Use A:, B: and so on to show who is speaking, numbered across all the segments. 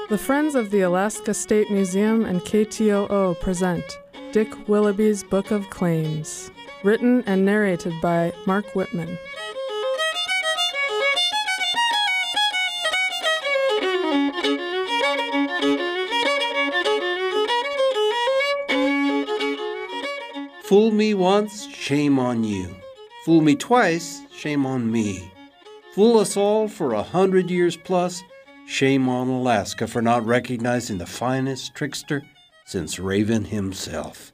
A: The Friends of the Alaska State Museum and KTOO present Dick Willoughby's Book of Claims, written and narrated by Mark Whitman.
B: Fool me once, shame on you. Fool me twice, shame on me. Fool us all for 100 years plus, shame on Alaska for not recognizing the finest trickster since Raven himself.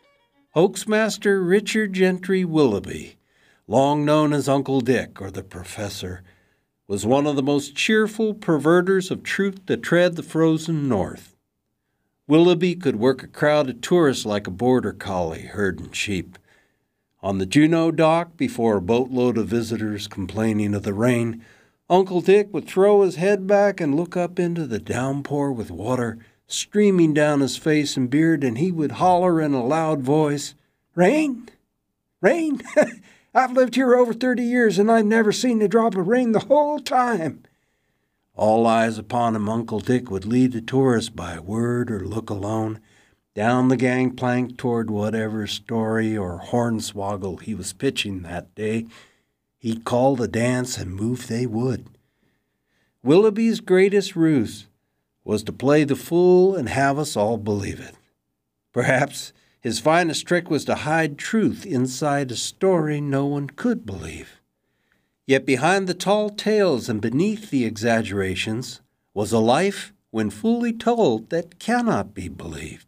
B: Hoaxmaster Richard Gentry Willoughby, long known as Uncle Dick or the Professor, was one of the most cheerful perverters of truth to tread the frozen north. Willoughby could work a crowd of tourists like a border collie herding sheep. On the Juneau dock, before a boatload of visitors complaining of the rain, Uncle Dick would throw his head back and look up into the downpour with water streaming down his face and beard, and he would holler in a loud voice, "Rain? Rain? I've lived here over 30 years, and I've never seen a drop of rain the whole time." All eyes upon him, Uncle Dick would lead the tourists by word or look alone down the gangplank toward whatever story or hornswoggle he was pitching that day. He'd call the dance, and move they would. Willoughby's greatest ruse was to play the fool and have us all believe it. Perhaps his finest trick was to hide truth inside a story no one could believe. Yet behind the tall tales and beneath the exaggerations was a life, when fully told, that cannot be believed.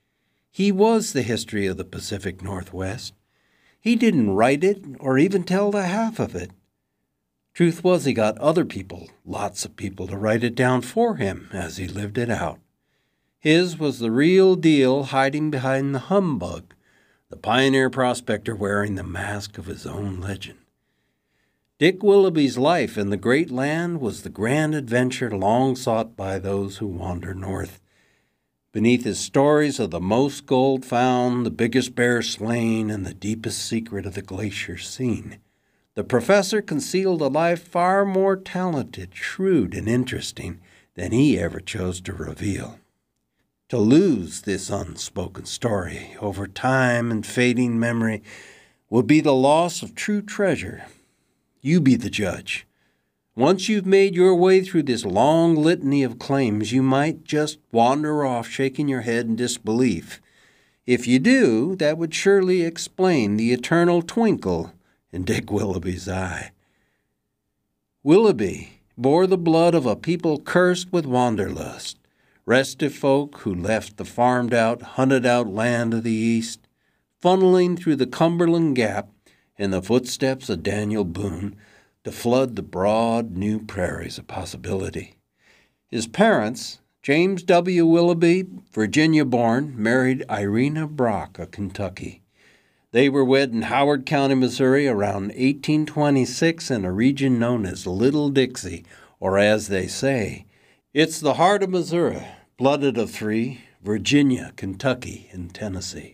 B: He was the history of the Pacific Northwest. He didn't write it or even tell the half of it. Truth was, he got other people, lots of people, to write it down for him as he lived it out. His was the real deal, hiding behind the humbug, the pioneer prospector wearing the mask of his own legend. Dick Willoughby's life in the great land was the grand adventure long sought by those who wander north. Beneath his stories of the most gold found, the biggest bear slain, and the deepest secret of the glacier seen, the Professor concealed a life far more talented, shrewd, and interesting than he ever chose to reveal. To lose this unspoken story over time and fading memory would be the loss of true treasure. You be the judge. Once you've made your way through this long litany of claims, you might just wander off shaking your head in disbelief. If you do, that would surely explain the eternal twinkle in Dick Willoughby's eye. Willoughby bore the blood of a people cursed with wanderlust, restive folk who left the farmed-out, hunted-out land of the East, funneling through the Cumberland Gap in the footsteps of Daniel Boone, to flood the broad new prairies of possibility. His parents, James W. Willoughby, Virginia-born, married Irena Brock of Kentucky. They were wed in Howard County, Missouri, around 1826 in a region known as Little Dixie, or as they say, it's the heart of Missouri, blooded of three, Virginia, Kentucky, and Tennessee.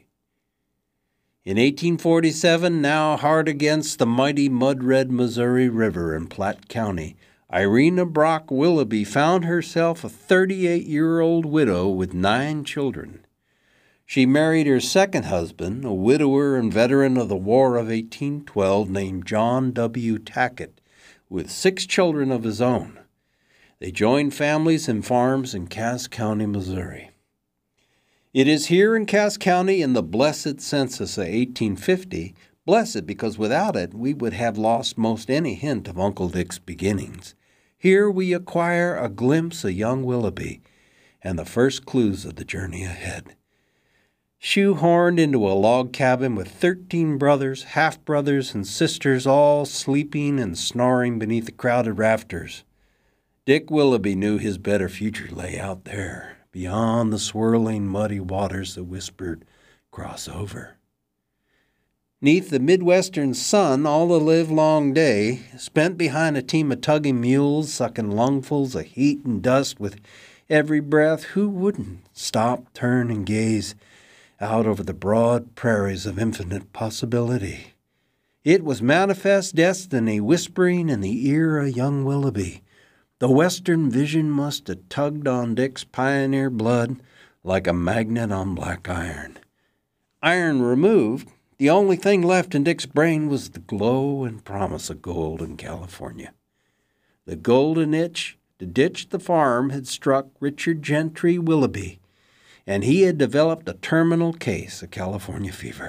B: In 1847, now hard against the mighty mud-red Missouri River in Platte County, Irena Brock Willoughby found herself a 38-year-old widow with 9 children. She married her second husband, a widower and veteran of the War of 1812 named John W. Tackett, with 6 children of his own. They joined families and farms in Cass County, Missouri. It is here in Cass County in the blessed census of 1850, blessed because without it we would have lost most any hint of Uncle Dick's beginnings. Here we acquire a glimpse of young Willoughby and the first clues of the journey ahead. Shoehorned into a log cabin with 13 brothers, half-brothers, and sisters all sleeping and snoring beneath the crowded rafters, Dick Willoughby knew his better future lay out there, beyond the swirling, muddy waters that whispered, "Cross over." 'Neath the Midwestern sun all the livelong day, spent behind a team of tugging mules, sucking lungfuls of heat and dust with every breath, who wouldn't stop, turn, and gaze out over the broad prairies of infinite possibility? It was manifest destiny whispering in the ear of young Willoughby, The Western vision must have tugged on Dick's pioneer blood like a magnet on black iron. Iron removed, the only thing left in Dick's brain was the glow and promise of gold in California. The golden itch to ditch the farm had struck Richard Gentry Willoughby, and he had developed a terminal case of California fever.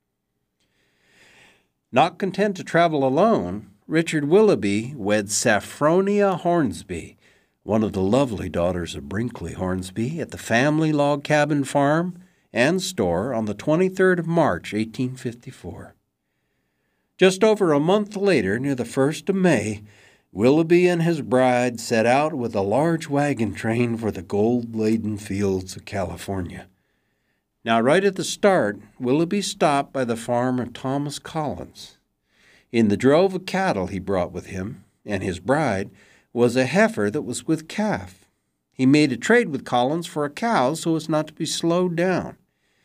B: Not content to travel alone, Richard Willoughby wed Saffronia Hornsby, one of the lovely daughters of Brinkley Hornsby, at the family log cabin farm and store on the 23rd of March, 1854. Just over a month later, near the 1st of May, Willoughby and his bride set out with a large wagon train for the gold-laden fields of California. Now, right at the start, Willoughby stopped by the farm of Thomas Collins. In the drove of cattle he brought with him, and his bride, was a heifer that was with calf. He made a trade with Collins for a cow so as not to be slowed down.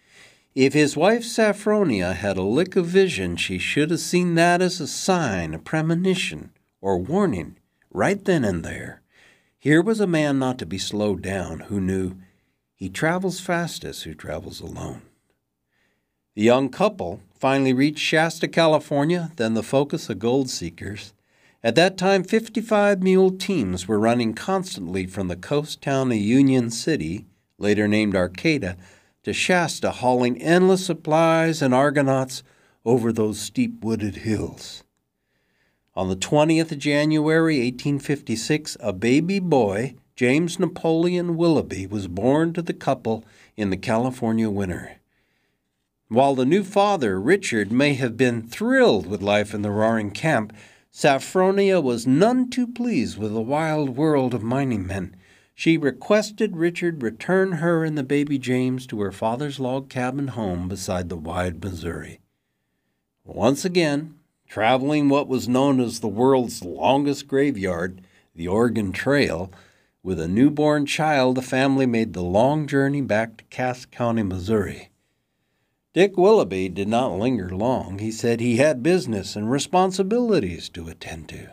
B: If his wife Saffronia had a lick of vision, she should have seen that as a sign, a premonition, or warning, right then and there. Here was a man not to be slowed down, who knew he travels fastest who travels alone. The young couple finally reached Shasta, California, then the focus of gold seekers. At that time, 55 mule teams were running constantly from the coast town of Union City, later named Arcata, to Shasta, hauling endless supplies and argonauts over those steep wooded hills. On the 20th of January, 1856, a baby boy, James Napoleon Willoughby, was born to the couple in the California winter. While the new father, Richard, may have been thrilled with life in the roaring camp, Saffronia was none too pleased with the wild world of mining men. She requested Richard return her and the baby James to her father's log cabin home beside the wide Missouri. Once again, traveling what was known as the world's longest graveyard, the Oregon Trail, with a newborn child, the family made the long journey back to Cass County, Missouri. Dick Willoughby did not linger long. He said he had business and responsibilities to attend to.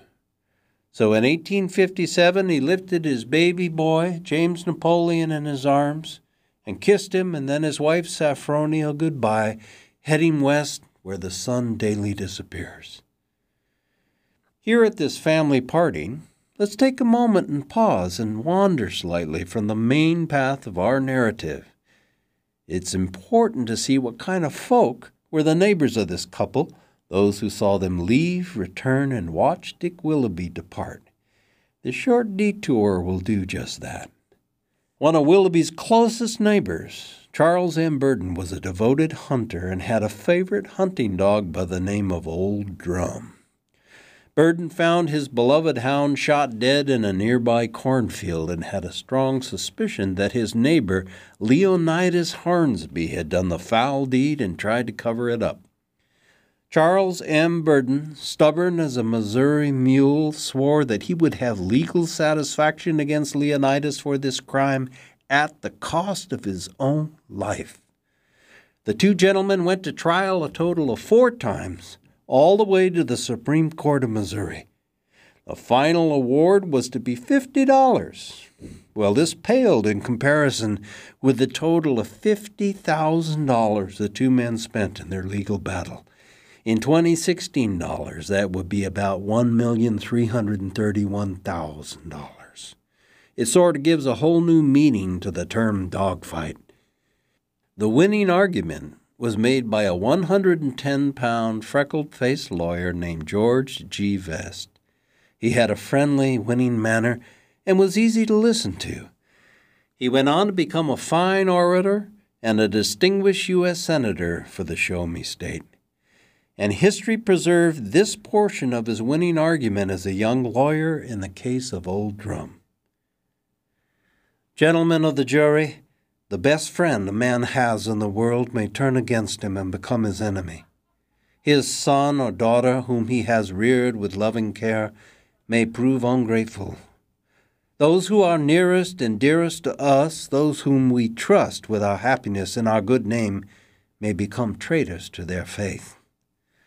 B: So in 1857, he lifted his baby boy, James Napoleon, in his arms and kissed him and then his wife Saffronia goodbye, heading west where the sun daily disappears. Here at this family parting, let's take a moment and pause and wander slightly from the main path of our narrative. It's important to see what kind of folk were the neighbors of this couple, those who saw them leave, return, and watch Dick Willoughby depart. This short detour will do just that. One of Willoughby's closest neighbors, Charles M. Burden, was a devoted hunter and had a favorite hunting dog by the name of Old Drum. Burden found his beloved hound shot dead in a nearby cornfield and had a strong suspicion that his neighbor, Leonidas Hornsby, had done the foul deed and tried to cover it up. Charles M. Burden, stubborn as a Missouri mule, swore that he would have legal satisfaction against Leonidas for this crime at the cost of his own life. The two gentlemen went to trial a total of 4 times, all the way to the Supreme Court of Missouri. The final award was to be $50. Well, this paled in comparison with the total of $50,000 the two men spent in their legal battle. In 2016 dollars, that would be about $1,331,000. It sort of gives a whole new meaning to the term dogfight. The winning argument was made by a 110-pound, freckled-faced lawyer named George G. Vest. He had a friendly, winning manner and was easy to listen to. He went on to become a fine orator and a distinguished U.S. Senator for the Show Me State. And history preserved this portion of his winning argument as a young lawyer in the case of Old Drum. Gentlemen of the jury, the best friend a man has in the world may turn against him and become his enemy. His son or daughter, whom he has reared with loving care, may prove ungrateful. Those who are nearest and dearest to us, those whom we trust with our happiness and our good name, may become traitors to their faith.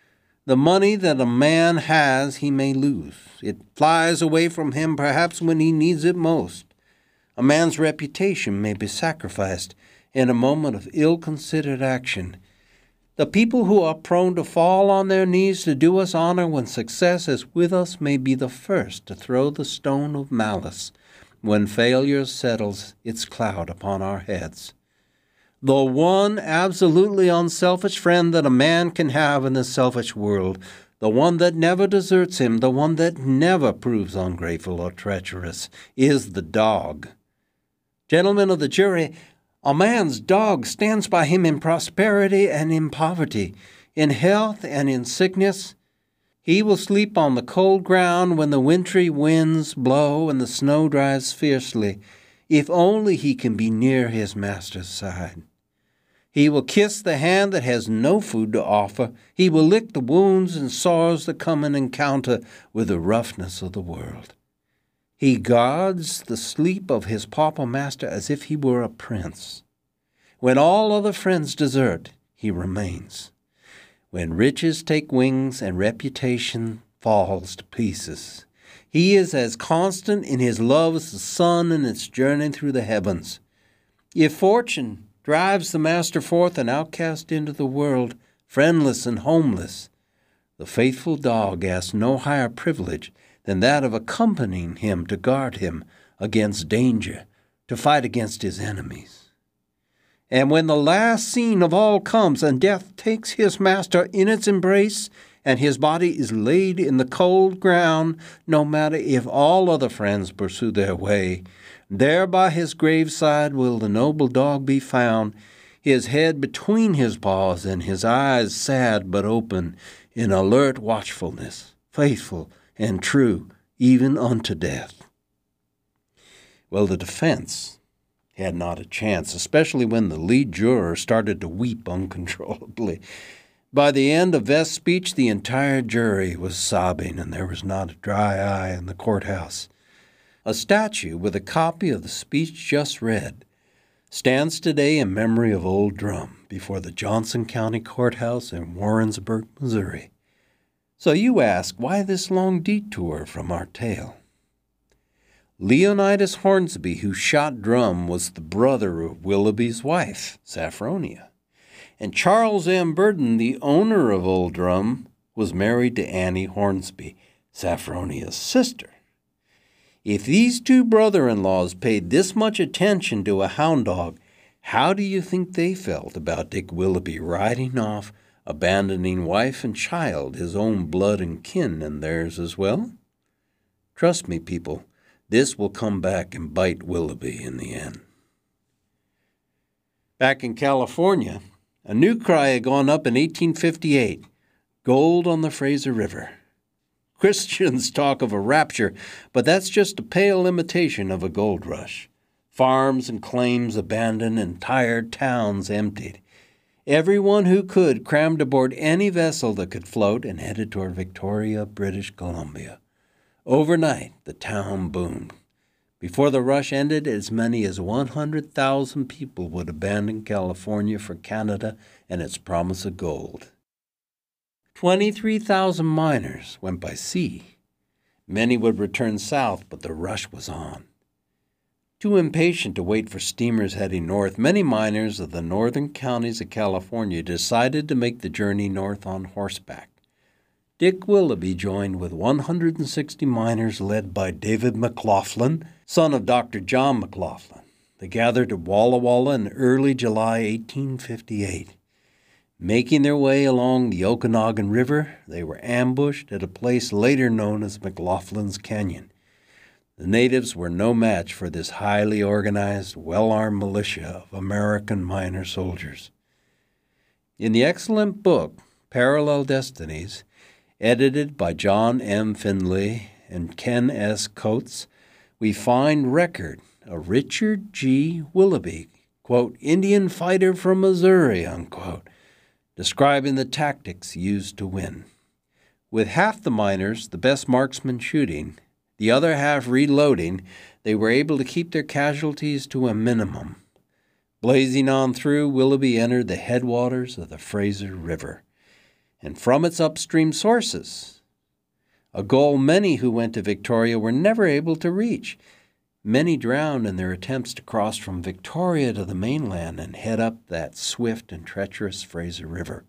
B: The money that a man has he may lose. It flies away from him perhaps when he needs it most. A man's reputation may be sacrificed in a moment of ill-considered action. The people who are prone to fall on their knees to do us honor when success is with us may be the first to throw the stone of malice when failure settles its cloud upon our heads. The one absolutely unselfish friend that a man can have in this selfish world, the one that never deserts him, the one that never proves ungrateful or treacherous, is the dog. Gentlemen of the jury, a man's dog stands by him in prosperity and in poverty, in health and in sickness. He will sleep on the cold ground when the wintry winds blow and the snow drives fiercely, if only he can be near his master's side. He will kiss the hand that has no food to offer. He will lick the wounds and sores that come in encounter with the roughness of the world. He guards the sleep of his pauper master as if he were a prince. When all other friends desert, he remains. When riches take wings and reputation falls to pieces, he is as constant in his love as the sun in its journey through the heavens. If fortune drives the master forth an outcast into the world, friendless and homeless, the faithful dog asks no higher privilege than that of accompanying him to guard him against danger, to fight against his enemies. And when the last scene of all comes and death takes his master in its embrace and his body is laid in the cold ground, no matter if all other friends pursue their way, there by his graveside will the noble dog be found, his head between his paws and his eyes sad but open, in alert watchfulness, faithful and true, even unto death. Well, the defense had not a chance, especially when the lead juror started to weep uncontrollably. By the end of Vest's speech, the entire jury was sobbing, and there was not a dry eye in the courthouse. A statue with a copy of the speech just read stands today in memory of Old Drum before the Johnson County Courthouse in Warrensburg, Missouri. So you ask, why this long detour from our tale? Leonidas Hornsby, who shot Drum, was the brother of Willoughby's wife, Saffronia. And Charles M. Burden, the owner of Old Drum, was married to Annie Hornsby, Saffronia's sister. If these two brother-in-laws paid this much attention to a hound dog, how do you think they felt about Dick Willoughby riding off, abandoning wife and child, his own blood and kin, and theirs as well? Trust me, people, this will come back and bite Willoughby in the end. Back in California, a new cry had gone up in 1858, gold on the Fraser River. Christians talk of a rapture, but that's just a pale imitation of a gold rush. Farms and claims abandoned, entire towns emptied. Everyone who could crammed aboard any vessel that could float and headed toward Victoria, British Columbia. Overnight, the town boomed. Before the rush ended, as many as 100,000 people would abandon California for Canada and its promise of gold. 23,000 miners went by sea. Many would return south, but the rush was on. Too impatient to wait for steamers heading north, many miners of the northern counties of California decided to make the journey north on horseback. Dick Willoughby joined with 160 miners led by David McLaughlin, son of Dr. John McLaughlin. They gathered at Walla Walla in early July 1858. Making their way along the Okanogan River, they were ambushed at a place later known as McLaughlin's Canyon. The natives were no match for this highly organized, well-armed militia of American miner soldiers. In the excellent book, Parallel Destinies, edited by John M. Findlay and Ken S. Coates, we find record of Richard G. Willoughby, quote, Indian fighter from Missouri, unquote, describing the tactics used to win. With half the miners, the best marksmen shooting, the other half reloading, they were able to keep their casualties to a minimum. Blazing on through, Willoughby entered the headwaters of the Fraser River. and from its upstream sources, a goal many who went to Victoria were never able to reach. Many drowned in their attempts to cross from Victoria to the mainland and head up that swift and treacherous Fraser River.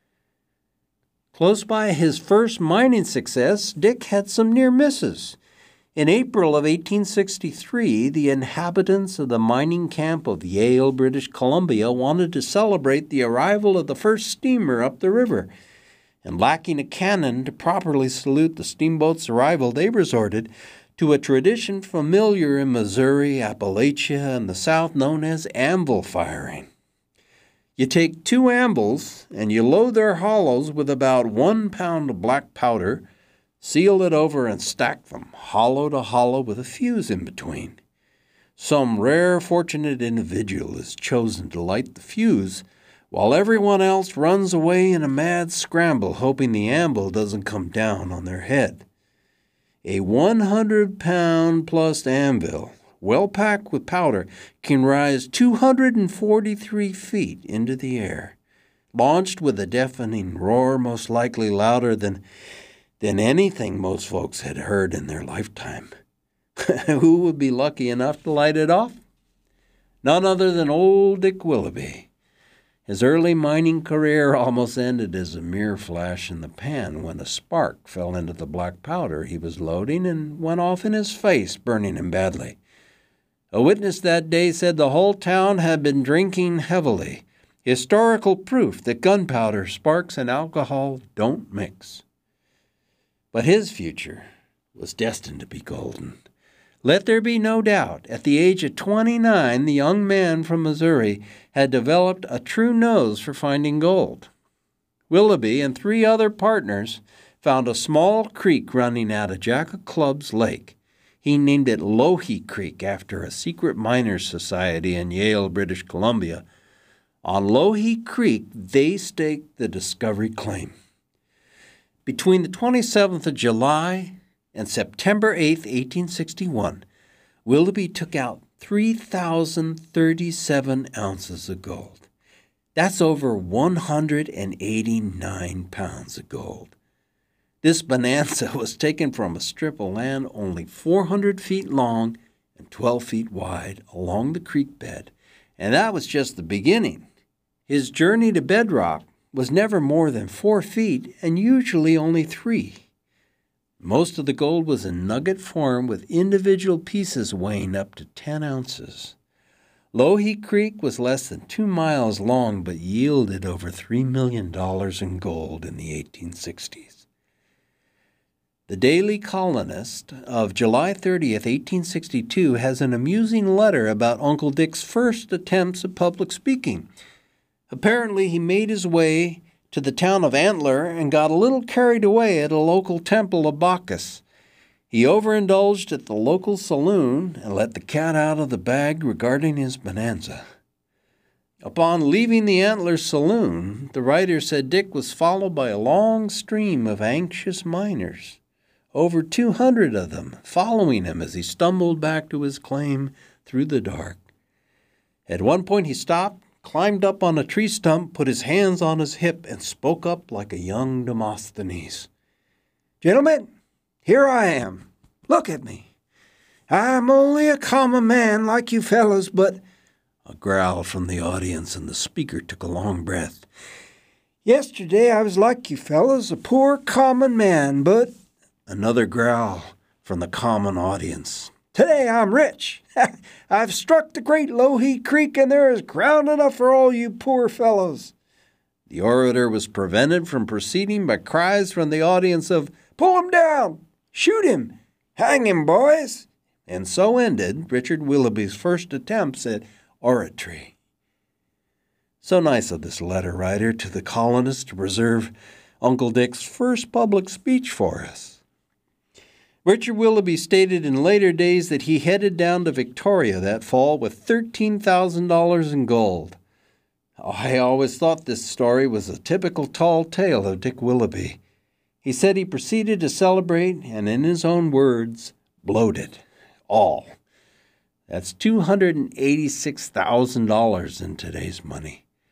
B: Close by his first mining success, Dick had some near misses. In April of 1863, the inhabitants of the mining camp of Yale, British Columbia, wanted to celebrate the arrival of the first steamer up the river, and lacking a cannon to properly salute the steamboat's arrival, they resorted to a tradition familiar in Missouri, Appalachia, and the South known as anvil firing. You take 2 anvils and you load their hollows with about 1 pound of black powder, seal it over and stack them, hollow to hollow with a fuse in between. Some rare, fortunate individual is chosen to light the fuse, while everyone else runs away in a mad scramble, hoping the anvil doesn't come down on their head. A 100-pound-plus anvil, well packed with powder, can rise 243 feet into the air, launched with a deafening roar most likely louder than anything most folks had heard in their lifetime. Who would be lucky enough to light it off? None other than old Dick Willoughby. His early mining career almost ended as a mere flash in the pan when a spark fell into the black powder he was loading and went off in his face, burning him badly. A witness that day said the whole town had been drinking heavily, historical proof that gunpowder, sparks, and alcohol don't mix. But his future was destined to be golden. Let there be no doubt, at the age of 29, the young man from Missouri had developed a true nose for finding gold. Willoughby and 3 other partners found a small creek running out of Jack of Clubs Lake. He named it Loughy Creek after a secret miners' society in Yale, British Columbia. On Loughy Creek, they staked the discovery claim. Between the 27th of July and September 8, 1861, Willoughby took out 3,037 ounces of gold. That's over 189 pounds of gold. This bonanza was taken from a strip of land only 400 feet long and 12 feet wide along the creek bed, and that was just the beginning. His journey to bedrock was never more than 4 feet and usually only 3. Most of the gold was in nugget form with individual pieces weighing up to 10 ounces. Loughy Creek was less than 2 miles long but yielded over $3 million in gold in the 1860s. The Daily Colonist of July 30th, 1862 has an amusing letter about Uncle Dick's first attempts at public speaking. Apparently he made his way to the town of Antler and got a little carried away at a local temple of Bacchus. He overindulged at the local saloon and let the cat out of the bag regarding his bonanza. Upon leaving the Antler saloon, the writer said Dick was followed by a long stream of anxious miners, over 200 of them following him as he stumbled back to his claim through the dark. At one point he stopped, climbed up on a tree stump, put his hands on his hip, and spoke up like a young Demosthenes. "Gentlemen, here I am. Look at me. I'm only a common man like you fellows, but—" A growl from the audience, and the speaker took a long breath. "Yesterday I was like you fellows, a poor common man, but—" Another growl from the common audience. "Today I'm rich. I've struck the great Loughy Creek, and there is ground enough for all you poor fellows." The orator was prevented from proceeding by cries from the audience of, "Pull him down! Shoot him! Hang him, boys!" And so ended Richard Willoughby's first attempts at oratory. So nice of this letter writer to the colonist to preserve Uncle Dick's first public speech for us. Richard Willoughby stated in later days that he headed down to Victoria that fall with $13,000 in gold. I always thought this story was a typical tall tale of Dick Willoughby. He said he proceeded to celebrate and, in his own words, blowed it all. That's $286,000 in today's money.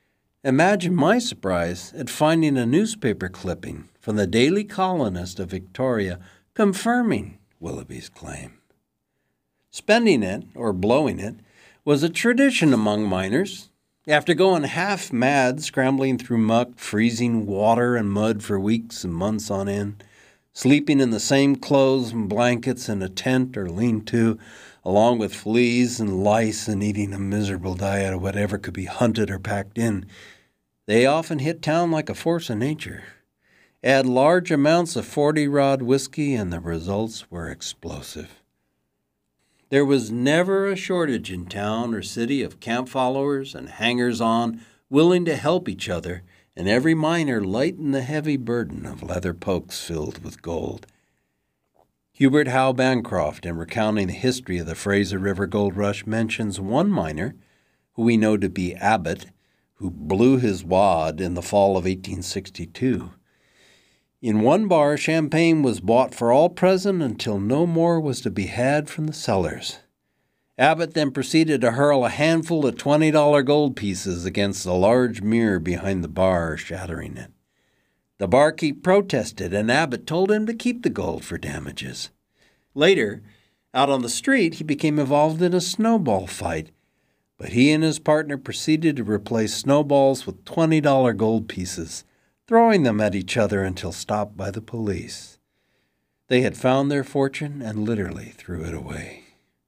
B: Imagine my surprise at finding a newspaper clipping from the Daily Colonist of Victoria confirming Willoughby's claim. Spending it, or blowing it, was a tradition among miners. After going half mad scrambling through muck, freezing water and mud for weeks and months on end, sleeping in the same clothes and blankets in a tent or lean-to, along with fleas and lice, and eating a miserable diet of whatever could be hunted or packed in, they often hit town like a force of nature. Add large amounts of 40-rod whiskey, and the results were explosive. There was never a shortage in town or city of camp followers and hangers-on willing to help each other, and every miner lighten the heavy burden of leather pokes filled with gold. Hubert Howe Bancroft, in recounting the history of the Fraser River Gold Rush, mentions one miner, who we know to be Abbott, who blew his wad in the fall of 1862. In one bar, champagne was bought for all present until no more was to be had from the cellars. Abbott then proceeded to hurl a handful of $20 gold pieces against a large mirror behind the bar, shattering it. The barkeep protested, and Abbott told him to keep the gold for damages. Later, out on the street, he became involved in a snowball fight, but he and his partner proceeded to replace snowballs with $20 gold pieces, throwing them at each other until stopped by the police. They had found their fortune and literally threw it away.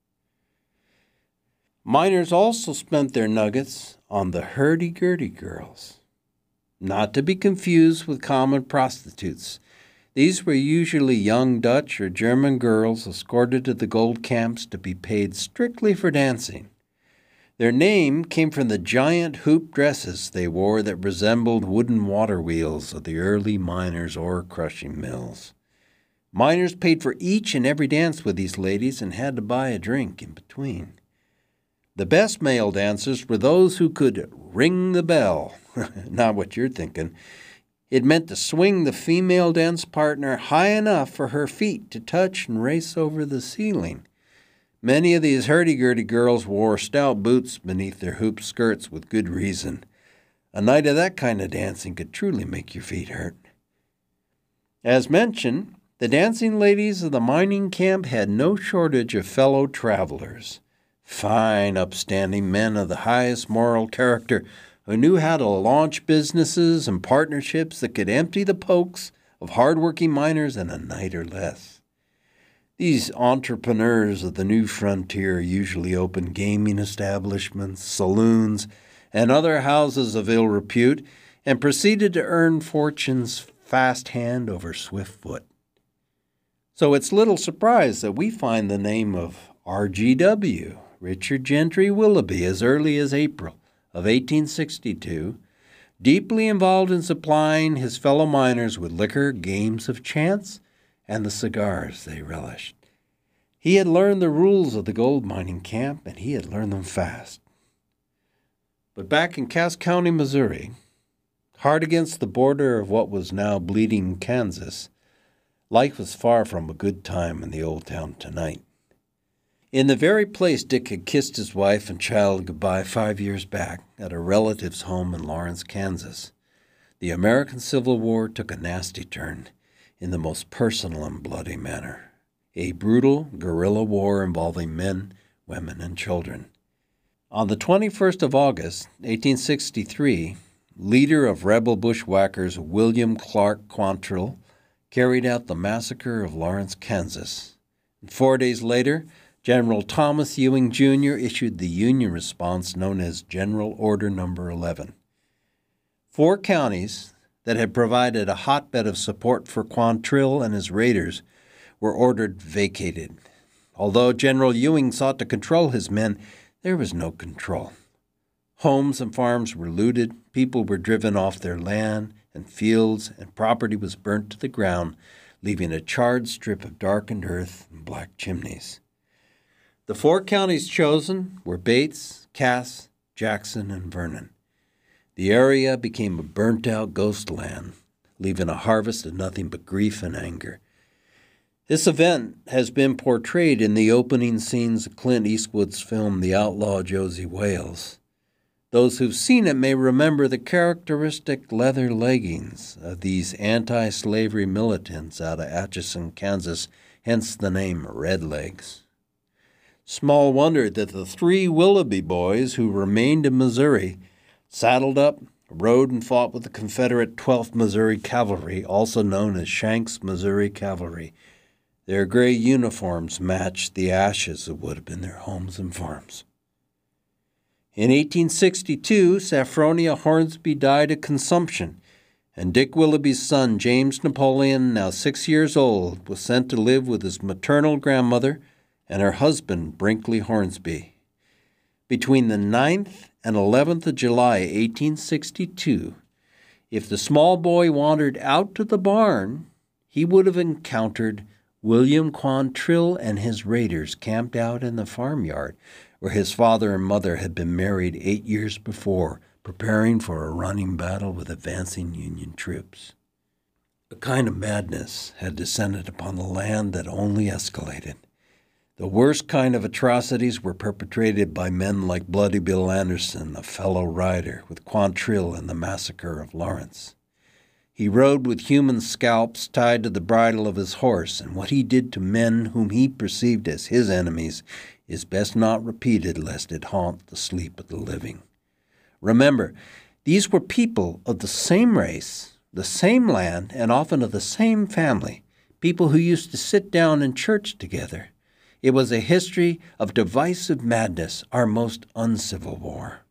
B: Miners also spent their nuggets on the hurdy-gurdy girls, not to be confused with common prostitutes. These were usually young Dutch or German girls escorted to the gold camps to be paid strictly for dancing. Their name came from the giant hoop dresses they wore that resembled wooden water wheels of the early miners' ore-crushing mills. Miners paid for each and every dance with these ladies and had to buy a drink in between. The best male dancers were those who could ring the bell. Not what you're thinking. It meant to swing the female dance partner high enough for her feet to touch and race over the ceiling. Many of these hurdy-gurdy girls wore stout boots beneath their hoop skirts with good reason. A night of that kind of dancing could truly make your feet hurt. As mentioned, the dancing ladies of the mining camp had no shortage of fellow travelers. Fine, upstanding men of the highest moral character who knew how to launch businesses and partnerships that could empty the pokes of hard-working miners in a night or less. These entrepreneurs of the new frontier usually opened gaming establishments, saloons, and other houses of ill repute, and proceeded to earn fortunes fast hand over swift foot. So it's little surprise that we find the name of RGW, Richard Gentry Willoughby, as early as April of 1862, deeply involved in supplying his fellow miners with liquor, games of chance, and the cigars they relished. He had learned the rules of the gold mining camp, and he had learned them fast. But back in Cass County, Missouri, hard against the border of what was now bleeding Kansas, life was far from a good time in the old town tonight. In the very place Dick had kissed his wife and child goodbye 5 years back at a relative's home in Lawrence, Kansas, the American Civil War took a nasty turn in the most personal and bloody manner. A brutal guerrilla war involving men, women, and children. On the 21st of August, 1863, leader of rebel bushwhackers William Clark Quantrill carried out the massacre of Lawrence, Kansas. And 4 days later, General Thomas Ewing, Jr. issued the Union response known as General Order No. 11. 4 counties that had provided a hotbed of support for Quantrill and his raiders were ordered vacated. Although General Ewing sought to control his men, there was no control. Homes and farms were looted, people were driven off their land and fields, and property was burnt to the ground, leaving a charred strip of darkened earth and black chimneys. The 4 counties chosen were Bates, Cass, Jackson, and Vernon. The area became a burnt-out ghost land, leaving a harvest of nothing but grief and anger. This event has been portrayed in the opening scenes of Clint Eastwood's film The Outlaw Josie Wales. Those who've seen it may remember the characteristic leather leggings of these anti-slavery militants out of Atchison, Kansas, hence the name Red Legs. Small wonder that the 3 Willoughby boys who remained in Missouri saddled up, rode and fought with the Confederate 12th Missouri Cavalry, also known as Shanks Missouri Cavalry. Their gray uniforms matched the ashes that would have been their homes and farms. In 1862, Saffronia Hornsby died of consumption, and Dick Willoughby's son, James Napoleon, now 6 years old, was sent to live with his maternal grandmother and her husband, Brinkley Hornsby. Between the 9th and 11th of July, 1862, if the small boy wandered out to the barn, he would have encountered William Quantrill and his raiders camped out in the farmyard where his father and mother had been married 8 years before, preparing for a running battle with advancing Union troops. A kind of madness had descended upon the land that only escalated. The worst kind of atrocities were perpetrated by men like Bloody Bill Anderson, a fellow rider, with Quantrill in the massacre of Lawrence. He rode with human scalps tied to the bridle of his horse, and what he did to men whom he perceived as his enemies is best not repeated lest it haunt the sleep of the living. Remember, these were people of the same race, the same land, and often of the same family, people who used to sit down in church together. It was a history of divisive madness, our most uncivil war.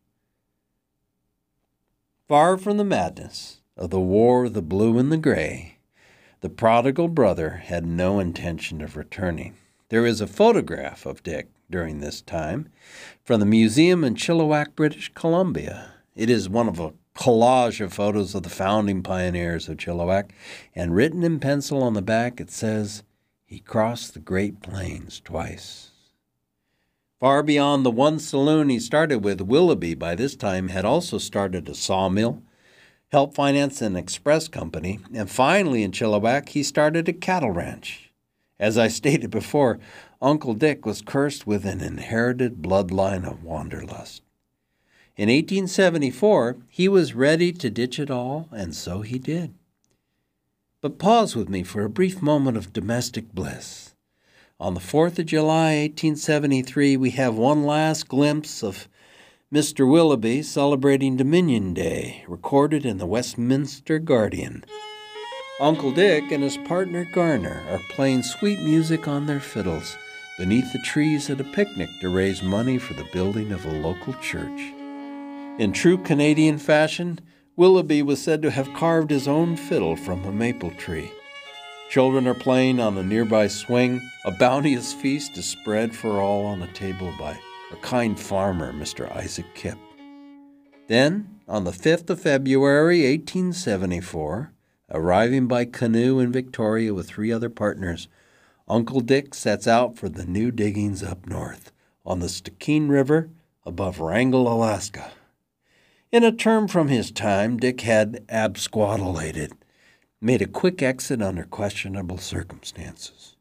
B: Far from the madness of the War of the Blue and the Gray, the prodigal brother had no intention of returning. There is a photograph of Dick during this time from the museum in Chilliwack, British Columbia. It is one of a collage of photos of the founding pioneers of Chilliwack, and written in pencil on the back it says, "He crossed the Great Plains twice." Far beyond the one saloon he started with, Willoughby by this time had also started a sawmill, helped finance an express company, and finally in Chilliwack he started a cattle ranch. As I stated before, Uncle Dick was cursed with an inherited bloodline of wanderlust. In 1874, he was ready to ditch it all, and so he did. But pause with me for a brief moment of domestic bliss. On the 4th of July, 1873, we have one last glimpse of Mr. Willoughby celebrating Dominion Day, recorded in the Westminster Guardian. Uncle Dick and his partner Garner are playing sweet music on their fiddles beneath the trees at a picnic to raise money for the building of a local church. In true Canadian fashion, Willoughby was said to have carved his own fiddle from a maple tree. Children are playing on a nearby swing. A bounteous feast is spread for all on a table by a kind farmer, Mr. Isaac Kipp. Then, on the 5th of February, 1874, arriving by canoe in Victoria with 3 other partners, Uncle Dick sets out for the new diggings up north, on the Stikine River above Wrangell, Alaska. In a term from his time, Dick had absquatulated, made a quick exit under questionable circumstances.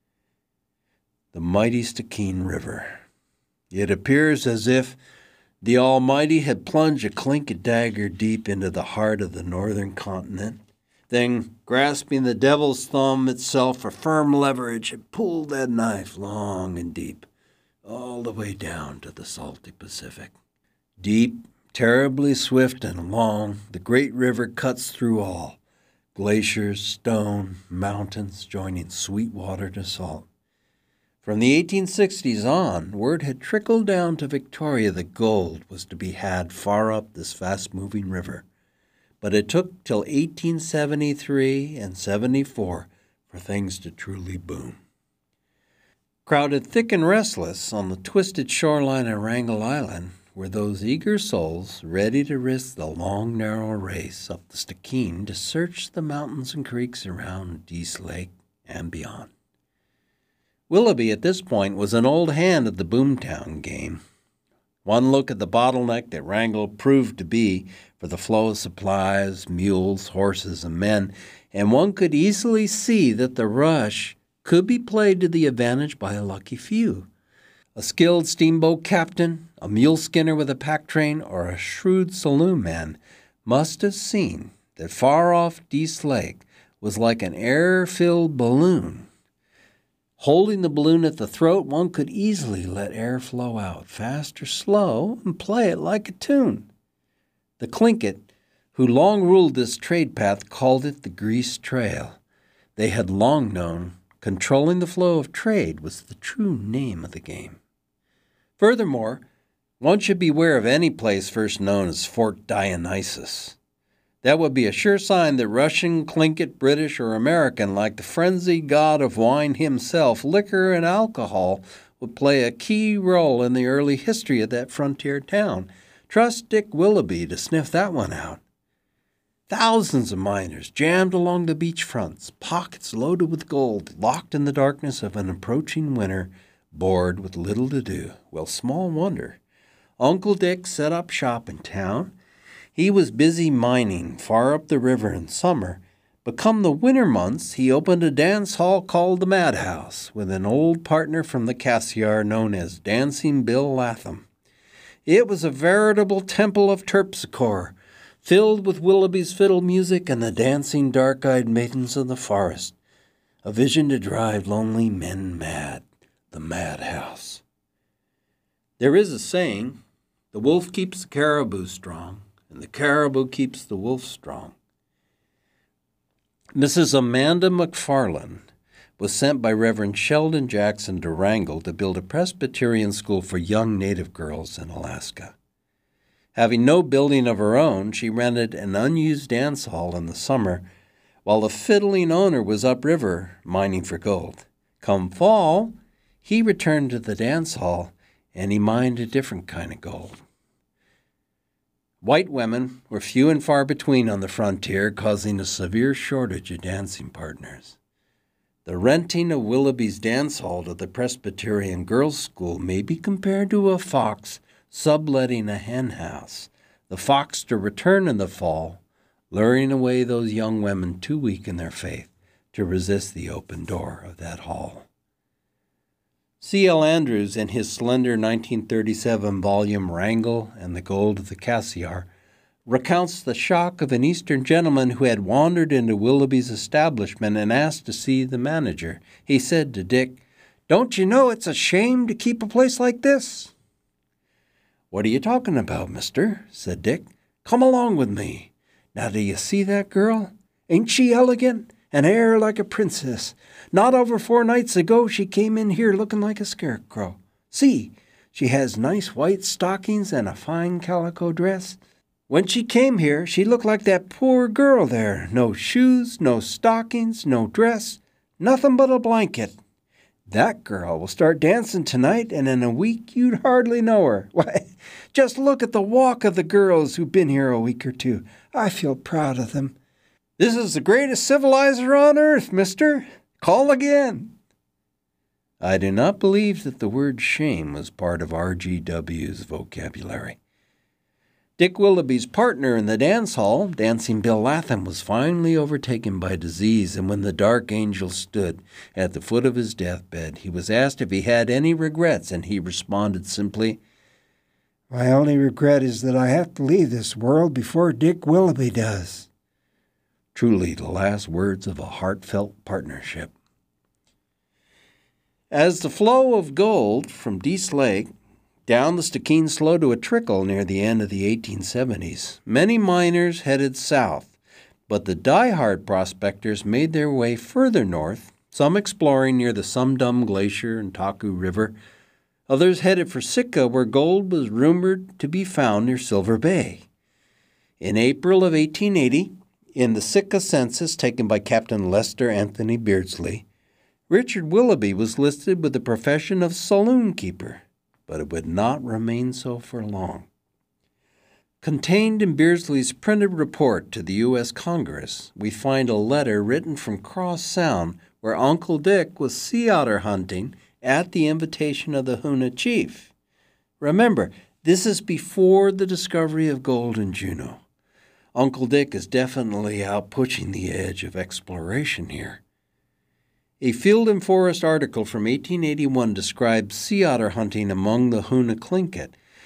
B: The mighty Stikine River. It appears as if the Almighty had plunged a clinket dagger deep into the heart of the northern continent, then, grasping the devil's thumb itself for firm leverage, had pulled that knife long and deep, all the way down to the salty Pacific. Deep, terribly swift and long, the great river cuts through all, glaciers, stone, mountains, joining sweet water to salt. From the 1860s on, word had trickled down to Victoria that gold was to be had far up this fast-moving river. But it took till 1873 and 74 for things to truly boom. Crowded thick and restless on the twisted shoreline of Wrangell Island were those eager souls ready to risk the long, narrow race up the Stikine to search the mountains and creeks around Dease Lake and beyond. Willoughby at this point was an old hand at the boomtown game. One look at the bottleneck that Wrangell proved to be for the flow of supplies, mules, horses, and men, and one could easily see that the rush could be played to the advantage by a lucky few. A skilled steamboat captain, a mule skinner with a pack train, or a shrewd saloon man must have seen that far off Dease Lake was like an air-filled balloon. Holding the balloon at the throat, one could easily let air flow out, fast or slow, and play it like a tune. The Tlingit, who long ruled this trade path, called it the Grease Trail. They had long known controlling the flow of trade was the true name of the game. Furthermore, one should beware of any place first known as Fort Dionysus. That would be a sure sign that Russian, Tlingit, British, or American, like the frenzied god of wine himself, liquor and alcohol would play a key role in the early history of that frontier town. Trust Dick Willoughby to sniff that one out. Thousands of miners jammed along the beach fronts, pockets loaded with gold, locked in the darkness of an approaching winter, bored with little to do. Well, small wonder. Uncle Dick set up shop in town. He was busy mining far up the river in summer, but come the winter months he opened a dance hall called the Madhouse with an old partner from the Cassiar known as Dancing Bill Latham. It was a veritable temple of terpsichore, filled with Willoughby's fiddle music and the dancing dark-eyed maidens of the forest, a vision to drive lonely men mad, the Madhouse. There is a saying, the wolf keeps the caribou strong, and the caribou keeps the wolf strong. Mrs. Amanda McFarland was sent by Reverend Sheldon Jackson to Wrangell to build a Presbyterian school for young Native girls in Alaska. Having no building of her own, she rented an unused dance hall in the summer while the fiddling owner was upriver mining for gold. Come fall, he returned to the dance hall and he mined a different kind of gold. White women were few and far between on the frontier, causing a severe shortage of dancing partners. The renting of Willoughby's dance hall to the Presbyterian Girls' School may be compared to a fox subletting a hen house, the fox to return in the fall, luring away those young women too weak in their faith to resist the open door of that hall. C.L. Andrews, in his slender 1937 volume Wrangell and the Gold of the Cassiar, recounts the shock of an Eastern gentleman who had wandered into Willoughby's establishment and asked to see the manager. He said to Dick, "Don't you know it's a shame to keep a place like this?" "What are you talking about, mister?" said Dick. "Come along with me. Now do you see that girl? Ain't she elegant? An air like a princess. Not over 4 nights ago she came in here looking like a scarecrow. See, she has nice white stockings and a fine calico dress. When she came here, she looked like that poor girl there. No shoes, no stockings, no dress, nothing but a blanket. That girl will start dancing tonight, and in a week you'd hardly know her. Why, just look at the walk of the girls who've been here a week or two. I feel proud of them. This is the greatest civilizer on earth, mister. Call again." I do not believe that the word shame was part of RGW's vocabulary. Dick Willoughby's partner in the dance hall, Dancing Bill Latham, was finally overtaken by disease, and when the dark angel stood at the foot of his deathbed, he was asked if he had any regrets, and he responded simply, "My only regret is that I have to leave this world before Dick Willoughby does." Truly the last words of a heartfelt partnership. As the flow of gold from Dease Lake down the Stikine slowed to a trickle near the end of the 1870s, many miners headed south, but the die-hard prospectors made their way further north, some exploring near the Sum Dum Glacier and Taku River, others headed for Sitka, where gold was rumored to be found near Silver Bay. In April of 1880, in the Sitka census taken by Captain Lester Anthony Beardsley, Richard Willoughby was listed with the profession of saloon keeper, but it would not remain so for long. Contained in Beardsley's printed report to the U.S. Congress, we find a letter written from Cross Sound where Uncle Dick was sea otter hunting at the invitation of the Hoona chief. Remember, this is before the discovery of gold in Juneau. Uncle Dick is definitely out pushing the edge of exploration here. A Field and Forest article from 1881 describes sea otter hunting among the Hoona Tlingit.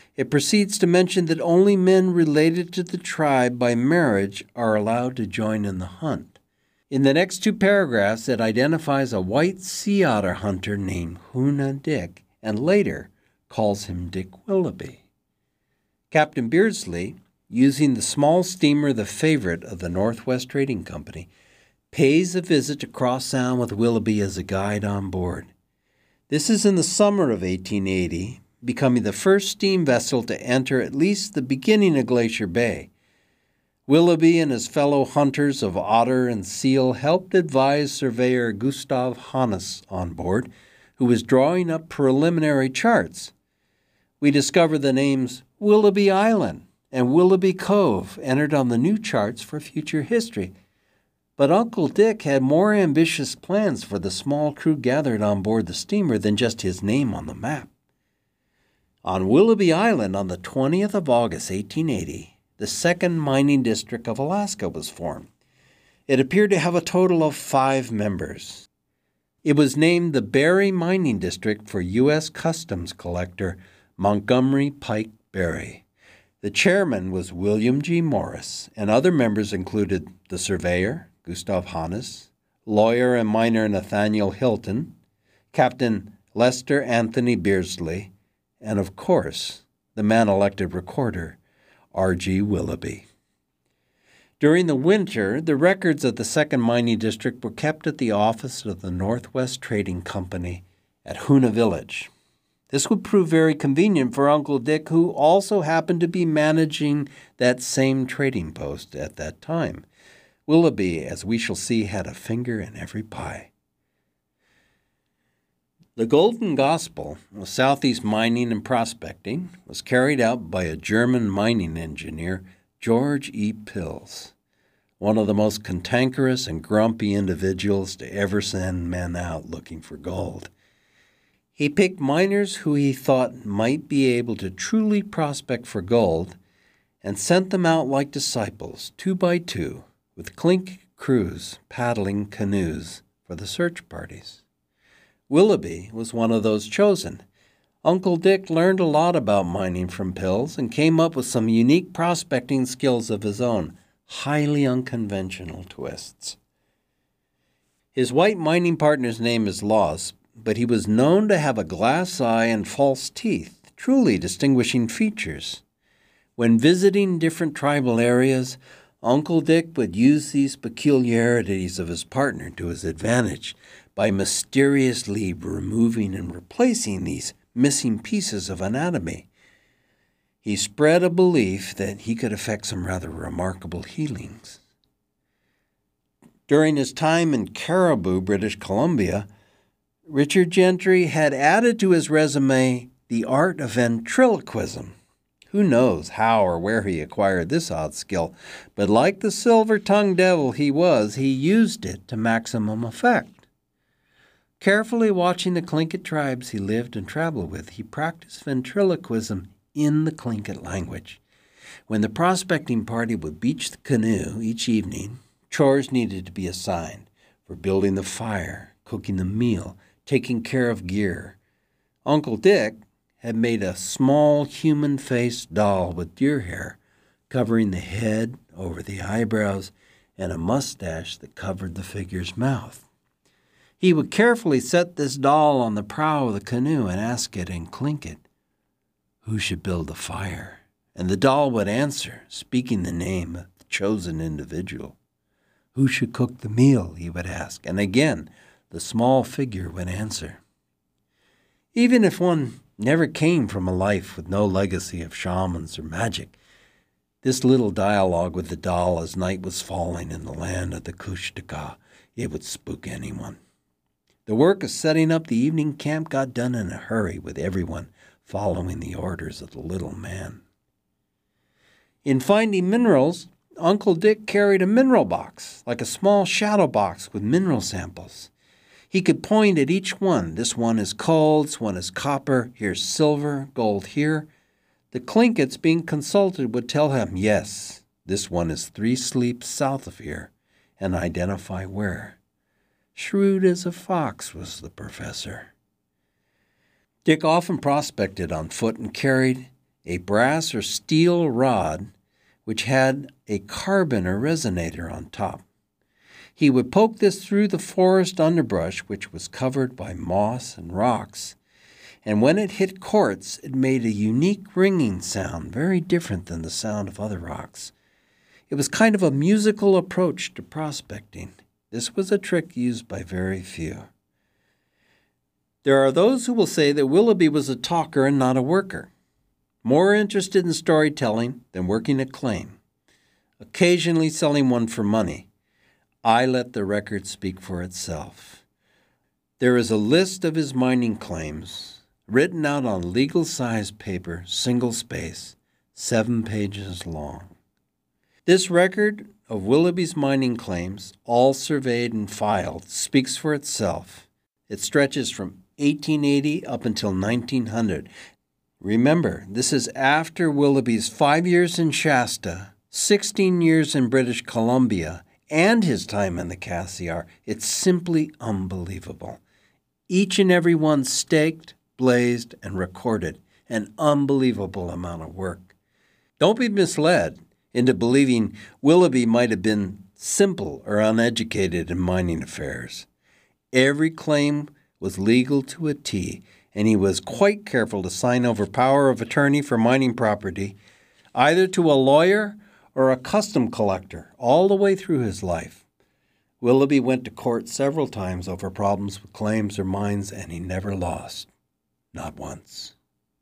B: It proceeds to mention that only men related to the tribe by marriage are allowed to join in the hunt. In the next 2 paragraphs, it identifies a white sea otter hunter named Hoona Dick and later calls him Dick Willoughby. Captain Beardsley, using the small steamer The Favorite of the Northwest Trading Company, pays a visit to Cross Sound with Willoughby as a guide on board. This is in the summer of 1880, becoming the first steam vessel to enter at least the beginning of Glacier Bay. Willoughby and his fellow hunters of otter and seal helped advise surveyor Gustav Hannes on board, who was drawing up preliminary charts. We discover the names Willoughby Island and Willoughby Cove entered on the new charts for future history. But Uncle Dick had more ambitious plans for the small crew gathered on board the steamer than just his name on the map. On Willoughby Island on the 20th of August, 1880, the second mining district of Alaska was formed. It appeared to have a total of 5 members. It was named the Berry Mining District for U.S. Customs Collector Montgomery Pike Berry. The chairman was William G. Morris, and other members included the surveyor, Gustav Hannes, lawyer and miner Nathaniel Hilton, Captain Lester Anthony Beardsley, and of course, the man-elected recorder, R.G. Willoughby. During the winter, the records of the second mining district were kept at the office of the Northwest Trading Company at Hoona Village. This would prove very convenient for Uncle Dick, who also happened to be managing that same trading post at that time. Willoughby, as we shall see, had a finger in every pie. The Golden Gospel of Southeast mining and prospecting was carried out by a German mining engineer, George E. Pills, one of the most cantankerous and grumpy individuals to ever send men out looking for gold. He picked miners who he thought might be able to truly prospect for gold and sent them out like disciples, 2 by 2, with Clink crews paddling canoes for the search parties. Willoughby was one of those chosen. Uncle Dick learned a lot about mining from Pills and came up with some unique prospecting skills of his own, highly unconventional twists. His white mining partner's name is Laws, but he was known to have a glass eye and false teeth, truly distinguishing features. When visiting different tribal areas, Uncle Dick would use these peculiarities of his partner to his advantage by mysteriously removing and replacing these missing pieces of anatomy. He spread a belief that he could effect some rather remarkable healings. During his time in Caribou, British Columbia, Richard Gentry had added to his resume the art of ventriloquism. Who knows how or where he acquired this odd skill, but like the silver-tongued devil he was, he used it to maximum effect. Carefully watching the Tlingit tribes he lived and traveled with, he practiced ventriloquism in the Tlingit language. When the prospecting party would beach the canoe each evening, chores needed to be assigned for building the fire, cooking the meal, taking care of gear. Uncle Dick had made a small human-faced doll with deer hair, covering the head over the eyebrows and a mustache that covered the figure's mouth. He would carefully set this doll on the prow of the canoe and ask it in Tlingit, who should build the fire? And the doll would answer, speaking the name of the chosen individual. Who should cook the meal, he would ask, and again, the small figure would answer. Even if one never came from a life with no legacy of shamans or magic, this little dialogue with the doll as night was falling in the land of the Kushtaka, it would spook anyone. The work of setting up the evening camp got done in a hurry, with everyone following the orders of the little man. In finding minerals, Uncle Dick carried a mineral box, like a small shadow box with mineral samples. He could point at each one. This one is coal, this one is copper, here's silver, gold here. The Tlinkits being consulted would tell him, yes, this one is 3 sleeps south of here, and identify where. Shrewd as a fox was the professor. Dick often prospected on foot and carried a brass or steel rod which had a carbon or resonator on top. He would poke this through the forest underbrush, which was covered by moss and rocks, and when it hit quartz, it made a unique ringing sound, very different than the sound of other rocks. It was kind of a musical approach to prospecting. This was a trick used by very few. There are those who will say that Willoughby was a talker and not a worker, more interested in storytelling than working a claim, occasionally selling one for money. I let the record speak for itself. There is a list of his mining claims, written out on legal-size paper, single space, 7 pages long. This record of Willoughby's mining claims, all surveyed and filed, speaks for itself. It stretches from 1880 up until 1900. Remember, this is after Willoughby's 5 years in Shasta, 16 years in British Columbia, and his time in the Cassiar. It's simply unbelievable. Each and every one staked, blazed, and recorded. An unbelievable amount of work. Don't be misled into believing Willoughby might have been simple or uneducated in mining affairs. Every claim was legal to a T, and he was quite careful to sign over power of attorney for mining property, either to a lawyer or a custom collector, all the way through his life. Willoughby went to court several times over problems with claims or mines, and he never lost. Not once.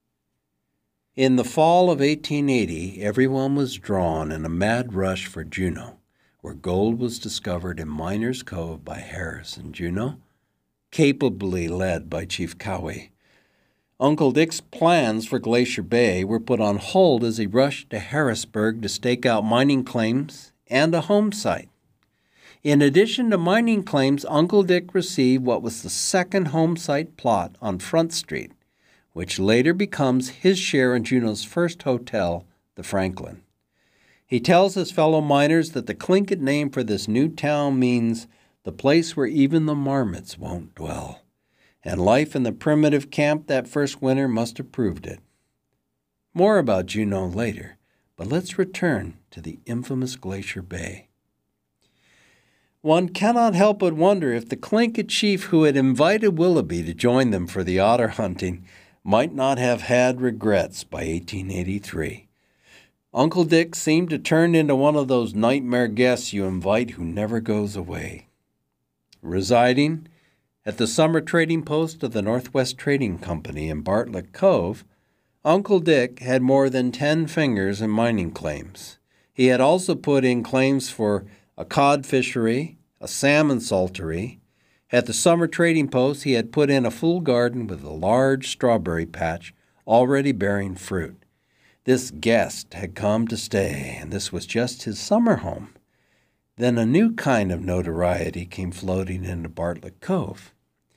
B: In the fall of 1880, everyone was drawn in a mad rush for Juneau, where gold was discovered in Miners Cove by Harris and Juneau, capably led by Chief Cowie. Uncle Dick's plans for Glacier Bay were put on hold as he rushed to Harrisburg to stake out mining claims and a home site. In addition to mining claims, Uncle Dick received what was the second home site plot on Front Street, which later becomes his share in Juneau's first hotel, the Franklin. He tells his fellow miners that the Tlingit name for this new town means the place where even the marmots won't dwell. And life in the primitive camp that first winter must have proved it. More about Juneau later, but let's return to the infamous Glacier Bay. One cannot help but wonder if the Tlingit chief who had invited Willoughby to join them for the otter hunting might not have had regrets by 1883. Uncle Dick seemed to turn into one of those nightmare guests you invite who never goes away. Residing at the summer trading post of the Northwest Trading Company in Bartlett Cove, Uncle Dick had more than 10 fingers in mining claims. He had also put in claims for a cod fishery, a salmon saltery. At the summer trading post, he had put in a full garden with a large strawberry patch already bearing fruit. This guest had come to stay, and this was just his summer home. Then a new kind of notoriety came floating into Bartlett Cove.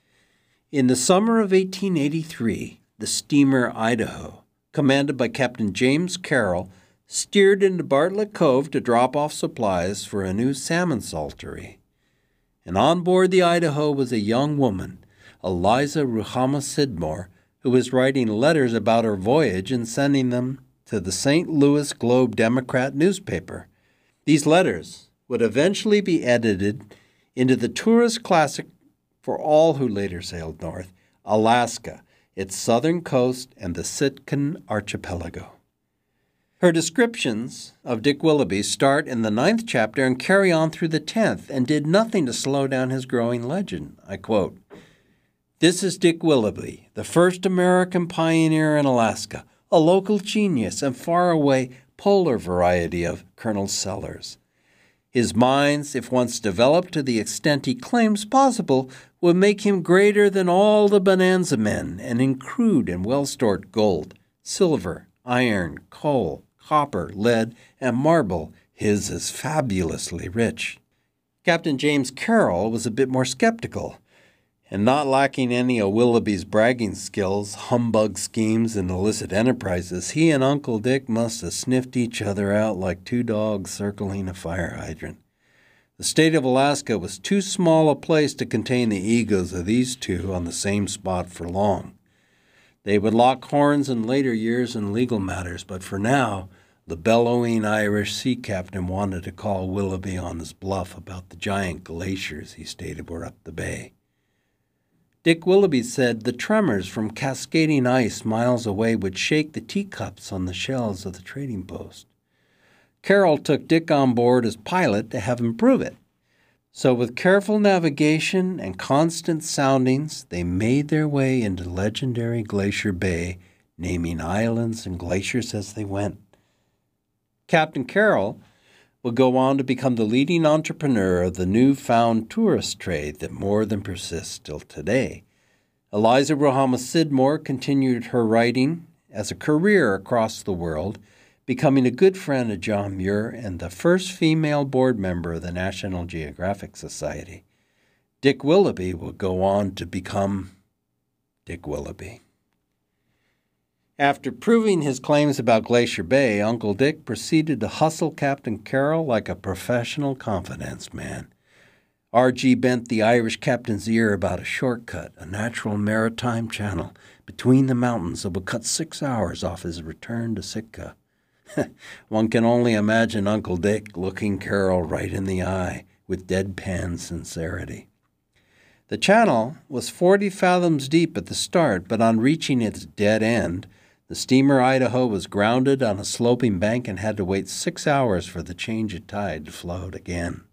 B: In the summer of 1883, the steamer Idaho, commanded by Captain James Carroll, steered into Bartlett Cove to drop off supplies for a new salmon saltery. And on board the Idaho was a young woman, Eliza Ruhama Sidmore, who was writing letters about her voyage and sending them to the St. Louis Globe-Democrat newspaper. These letters would eventually be edited into the tourist classic for all who later sailed north, Alaska, its southern coast, and the Sitkan Archipelago. Her descriptions of Dick Willoughby start in the 9th chapter and carry on through the 10th and did nothing to slow down his growing legend. I quote, "This is Dick Willoughby, the first American pioneer in Alaska, a local genius and far-away polar variety of Colonel Sellers. His mines, if once developed to the extent he claims possible, would make him greater than all the bonanza men, and in crude and well-stored gold, silver, iron, coal, copper, lead, and marble, his is fabulously rich." Captain James Carroll was a bit more skeptical, and not lacking any of Willoughby's bragging skills, humbug schemes, and illicit enterprises, he and Uncle Dick must have sniffed each other out like two dogs circling a fire hydrant. The state of Alaska was too small a place to contain the egos of these two on the same spot for long. They would lock horns in later years in legal matters, but for now, the bellowing Irish sea captain wanted to call Willoughby on his bluff about the giant glaciers he stated were up the bay. Dick Willoughby said the tremors from cascading ice miles away would shake the teacups on the shelves of the trading post. Carroll took Dick on board as pilot to have him prove it. So with careful navigation and constant soundings, they made their way into legendary Glacier Bay, naming islands and glaciers as they went. Captain Carroll would go on to become the leading entrepreneur of the newfound tourist trade that more than persists still today. Eliza Rohamah Sidmore continued her writing as a career across the world, becoming a good friend of John Muir and the first female board member of the National Geographic Society. Dick Willoughby will go on to become Dick Willoughby. After proving his claims about Glacier Bay, Uncle Dick proceeded to hustle Captain Carroll like a professional confidence man. R.G. bent the Irish captain's ear about a shortcut, a natural maritime channel between the mountains that would cut 6 hours off his return to Sitka. One can only imagine Uncle Dick looking Carroll right in the eye with deadpan sincerity. The channel was 40 fathoms deep at the start, but on reaching its dead end, the steamer Idaho was grounded on a sloping bank and had to wait 6 hours for the change of tide to float again.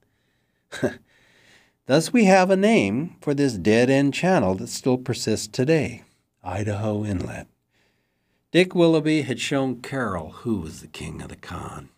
B: Thus we have a name for this dead-end channel that still persists today, Idaho Inlet. Dick Willoughby had shown Carroll who was the king of the con.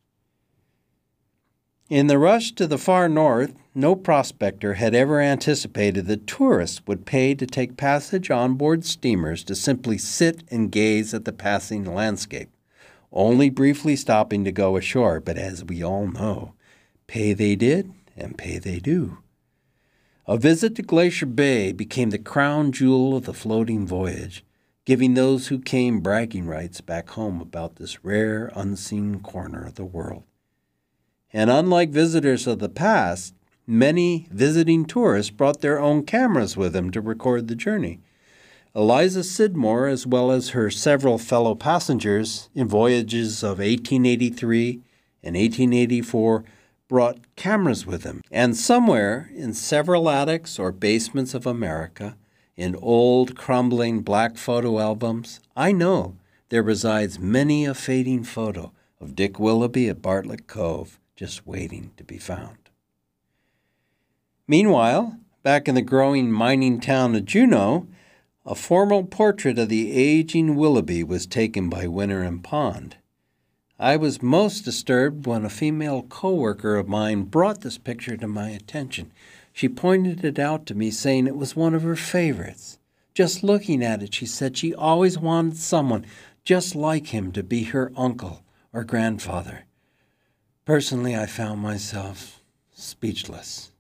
B: In the rush to the far north, no prospector had ever anticipated that tourists would pay to take passage on board steamers to simply sit and gaze at the passing landscape, only briefly stopping to go ashore, but as we all know, pay they did and pay they do. A visit to Glacier Bay became the crown jewel of the floating voyage, giving those who came bragging rights back home about this rare, unseen corner of the world. And unlike visitors of the past, many visiting tourists brought their own cameras with them to record the journey. Eliza Sidmore, as well as her several fellow passengers in voyages of 1883 and 1884, brought cameras with them. And somewhere in several attics or basements of America, in old, crumbling black photo albums, I know there resides many a fading photo of Dick Willoughby at Bartlett Cove, just waiting to be found. Meanwhile, back in the growing mining town of Juneau, a formal portrait of the aging Willoughby was taken by Winter and Pond. I was most disturbed when a female co-worker of mine brought this picture to my attention. She pointed it out to me, saying it was one of her favorites. Just looking at it, she said she always wanted someone just like him to be her uncle or grandfather. Personally, I found myself speechless.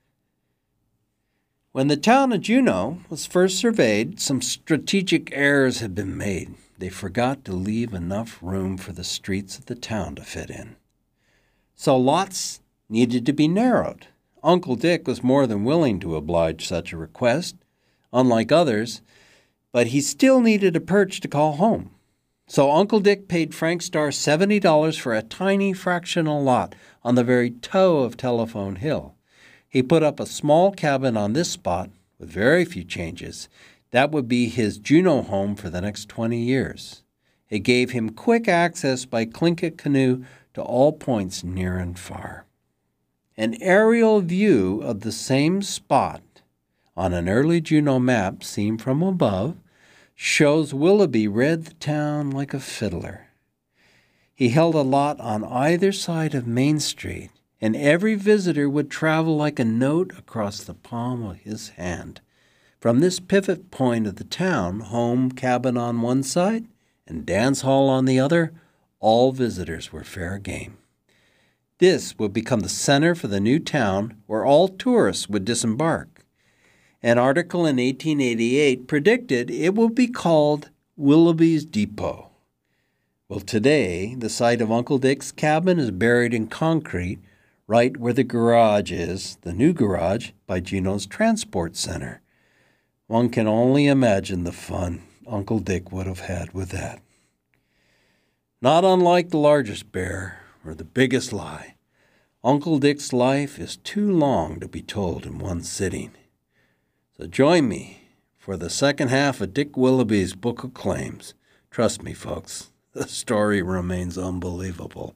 B: When the town of Juneau was first surveyed, some strategic errors had been made. They forgot to leave enough room for the streets of the town to fit in. So lots needed to be narrowed. Uncle Dick was more than willing to oblige such a request, unlike others, but he still needed a perch to call home. So Uncle Dick paid Frank Starr $70 for a tiny fractional lot on the very toe of Telephone Hill. He put up a small cabin on this spot with very few changes. That would be his Juneau home for the next 20 years. It gave him quick access by Tlingit canoe to all points near and far. An aerial view of the same spot on an early Juneau map seen from above shows Willoughby read the town like a fiddler. He held a lot on either side of Main Street, and every visitor would travel like a note across the palm of his hand. From this pivot point of the town, home cabin on one side and dance hall on the other, all visitors were fair game. This would become the center for the new town where all tourists would disembark. An article in 1888 predicted it will be called Willoughby's Depot. Well, today, the site of Uncle Dick's cabin is buried in concrete right where the garage is, the new garage by Juneau's Transport Center. One can only imagine the fun Uncle Dick would have had with that. Not unlike the largest bear or the biggest lie, Uncle Dick's life is too long to be told in one sitting. So join me for the second half of Dick Willoughby's Book of Claims. Trust me, folks, the story remains unbelievable.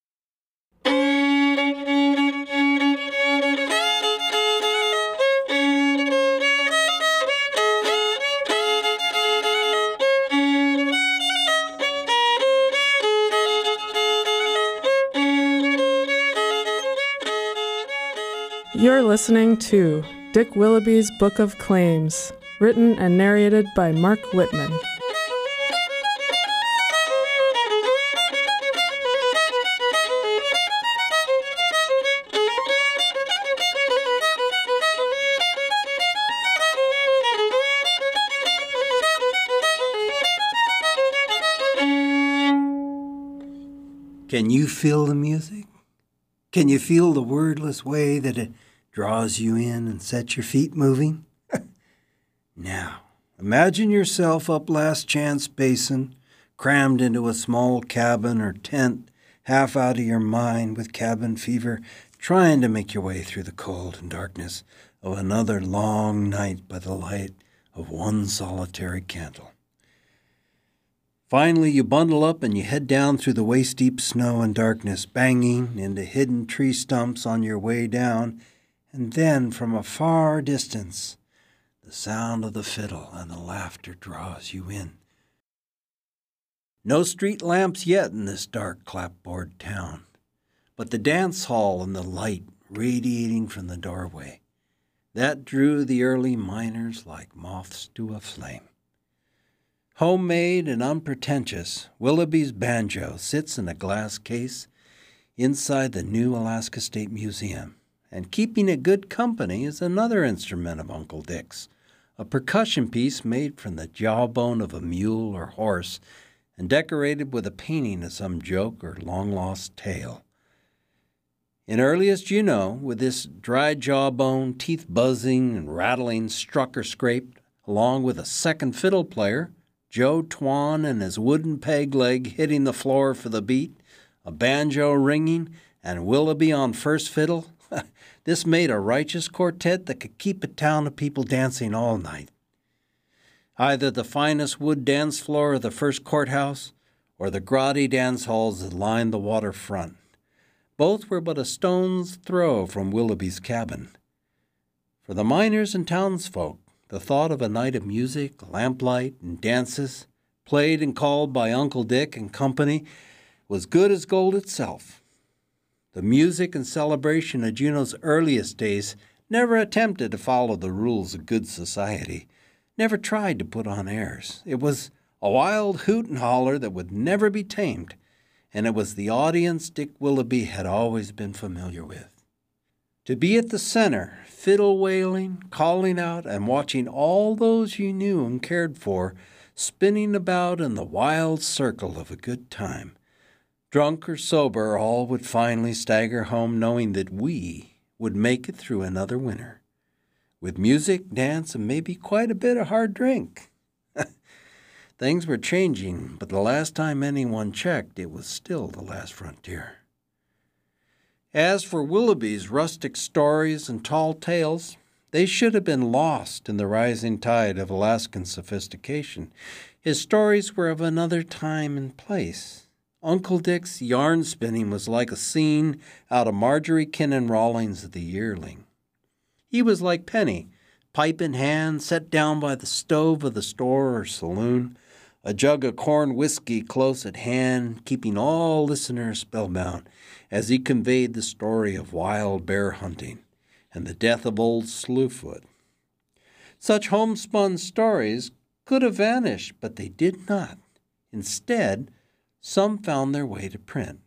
A: You're listening to Dick Willoughby's Book of Claims, written and narrated by Mark Whitman.
B: Can you feel the music? Can you feel the wordless way that it draws you in and sets your feet moving? Now, imagine yourself up Last Chance Basin, crammed into a small cabin or tent, half out of your mind with cabin fever, trying to make your way through the cold and darkness of another long night by the light of one solitary candle. Finally, you bundle up and you head down through the waist-deep snow and darkness, banging into hidden tree stumps on your way down, and then from a far distance, the sound of the fiddle and the laughter draws you in. No street lamps yet in this dark clapboard town, but the dance hall and the light radiating from the doorway, that drew the early miners like moths to a flame. Homemade and unpretentious, Willoughby's banjo sits in a glass case inside the new Alaska State Museum, and keeping it good company is another instrument of Uncle Dick's, a percussion piece made from the jawbone of a mule or horse and decorated with a painting of some joke or long-lost tale. In earliest Juneau, with this dry jawbone, teeth buzzing and rattling, struck or scraped, along with a second fiddle player, Joe Twan and his wooden peg leg hitting the floor for the beat, a banjo ringing, and Willoughby on first fiddle, this made a righteous quartet that could keep a town of people dancing all night. Either the finest wood dance floor of the first courthouse or the grotty dance halls that lined the waterfront. Both were but a stone's throw from Willoughby's cabin. For the miners and townsfolk, the thought of a night of music, lamplight, and dances, played and called by Uncle Dick and company, was good as gold itself. The music and celebration of Juneau's earliest days never attempted to follow the rules of good society, never tried to put on airs. It was a wild hoot and holler that would never be tamed, and it was the audience Dick Willoughby had always been familiar with. To be at the center, fiddle wailing, calling out, and watching all those you knew and cared for spinning about in the wild circle of a good time. Drunk or sober, all would finally stagger home knowing that we would make it through another winter, with music, dance, and maybe quite a bit of hard drink. Things were changing, but the last time anyone checked, it was still the last frontier. As for Willoughby's rustic stories and tall tales, they should have been lost in the rising tide of Alaskan sophistication. His stories were of another time and place. Uncle Dick's yarn spinning was like a scene out of Marjorie Kinnan Rawlings' The Yearling. He was like Penny, pipe in hand, set down by the stove of the store or saloon, a jug of corn whiskey close at hand, keeping all listeners spellbound as he conveyed the story of wild bear hunting and the death of old Slewfoot. Such homespun stories could have vanished, but they did not. Instead, some found their way to print.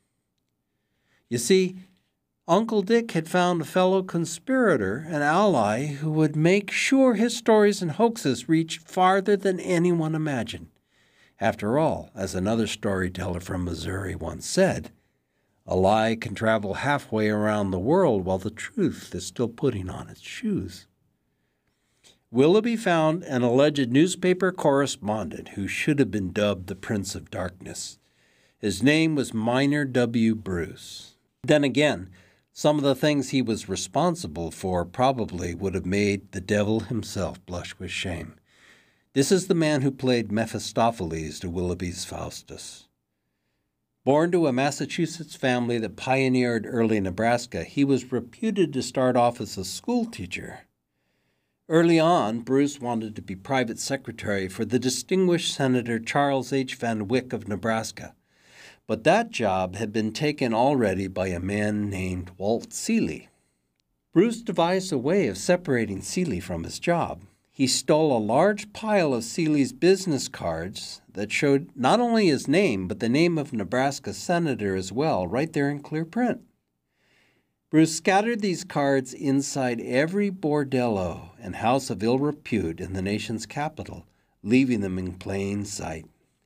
B: You see, Uncle Dick had found a fellow conspirator, an ally, who would make sure his stories and hoaxes reached farther than anyone imagined. After all, as another storyteller from Missouri once said, a lie can travel halfway around the world while the truth is still putting on its shoes. Willoughby found an alleged newspaper correspondent who should have been dubbed the Prince of Darkness. His name was Minor W. Bruce. Then again, some of the things he was responsible for probably would have made the devil himself blush with shame. This is the man who played Mephistopheles to Willoughby's Faustus. Born to a Massachusetts family that pioneered early Nebraska, he was reputed to start off as a schoolteacher. Early on, Bruce wanted to be private secretary for the distinguished Senator Charles H. Van Wyck of Nebraska, but that job had been taken already by a man named Walt Seeley. Bruce devised a way of separating Seeley from his job. He stole a large pile of Seeley's business cards that showed not only his name, but the name of Nebraska senator as well, right there in clear print. Bruce scattered these cards inside every bordello and house of ill repute in the nation's capital, leaving them in plain sight.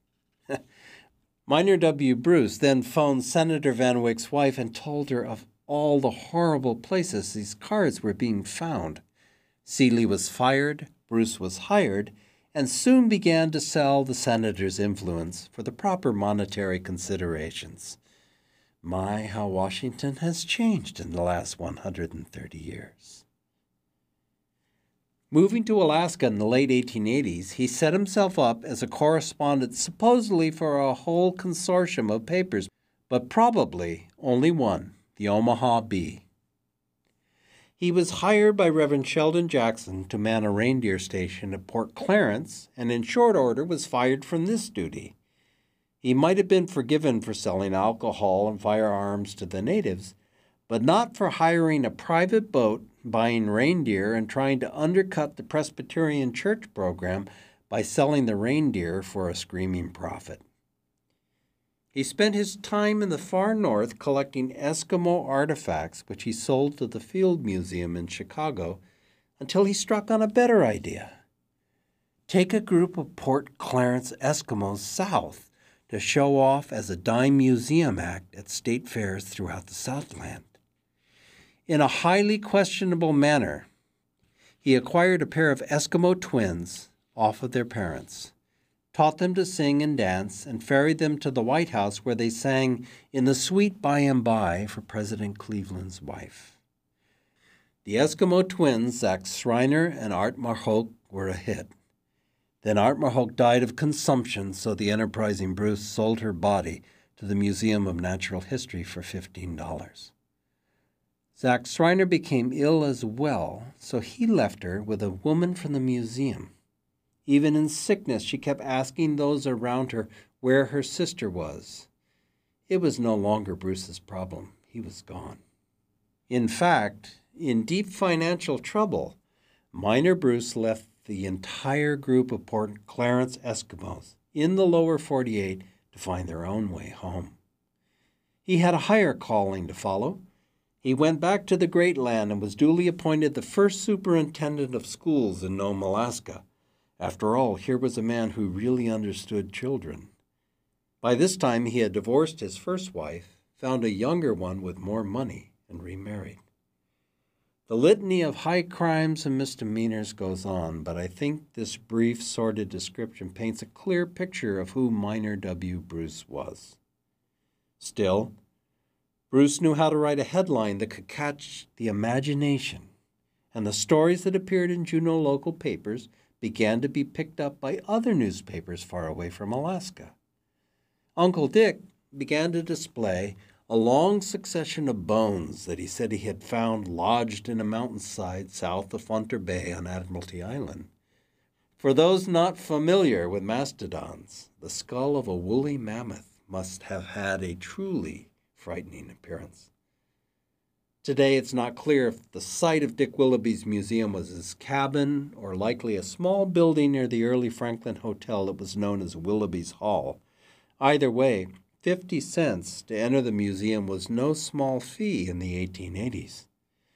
B: Minor W. Bruce then phoned Senator Van Wyck's wife and told her of all the horrible places these cards were being found. Seeley was fired, Bruce was hired, and soon began to sell the senator's influence for the proper monetary considerations. My, how Washington has changed in the last 130 years. Moving to Alaska in the late 1880s, he set himself up as a correspondent supposedly for a whole consortium of papers, but probably only one, the Omaha Bee. He was hired by Reverend Sheldon Jackson to man a reindeer station at Port Clarence, and in short order was fired from this duty. He might have been forgiven for selling alcohol and firearms to the natives, but not for hiring a private boat, buying reindeer, and trying to undercut the Presbyterian Church program by selling the reindeer for a screaming profit. He spent his time in the far north collecting Eskimo artifacts, which he sold to the Field Museum in Chicago, until he struck on a better idea. Take a group of Port Clarence Eskimos south to show off as a dime museum act at state fairs throughout the Southland. In a highly questionable manner, he acquired a pair of Eskimo twins off of their parents, taught them to sing and dance, and ferried them to the White House where they sang In the Sweet By and By for President Cleveland's wife. The Eskimo twins, Zach Schreiner and Art Marhoek, were a hit. Then Art Marhoek died of consumption, so the enterprising Bruce sold her body to the Museum of Natural History for $15. Zach Schreiner became ill as well, so he left her with a woman from the museum. Even in sickness, she kept asking those around her where her sister was. It was no longer Bruce's problem. He was gone. In fact, in deep financial trouble, Minor Bruce left the entire group of Port Clarence Eskimos in the lower 48 to find their own way home. He had a higher calling to follow. He went back to the Great Land and was duly appointed the first superintendent of schools in Nome, Alaska. After all, here was a man who really understood children. By this time, he had divorced his first wife, found a younger one with more money, and remarried. The litany of high crimes and misdemeanors goes on, but I think this brief, sordid description paints a clear picture of who Minor W. Bruce was. Still, Bruce knew how to write a headline that could catch the imagination, and the stories that appeared in Juneau local papers began to be picked up by other newspapers far away from Alaska. Uncle Dick began to display a long succession of bones that he said he had found lodged in a mountainside south of Funter Bay on Admiralty Island. For those not familiar with mastodons, the skull of a woolly mammoth must have had a truly frightening appearance. Today, it's not clear if the site of Dick Willoughby's museum was his cabin or likely a small building near the early Franklin Hotel that was known as Willoughby's Hall. Either way, 50 cents to enter the museum was no small fee in the 1880s.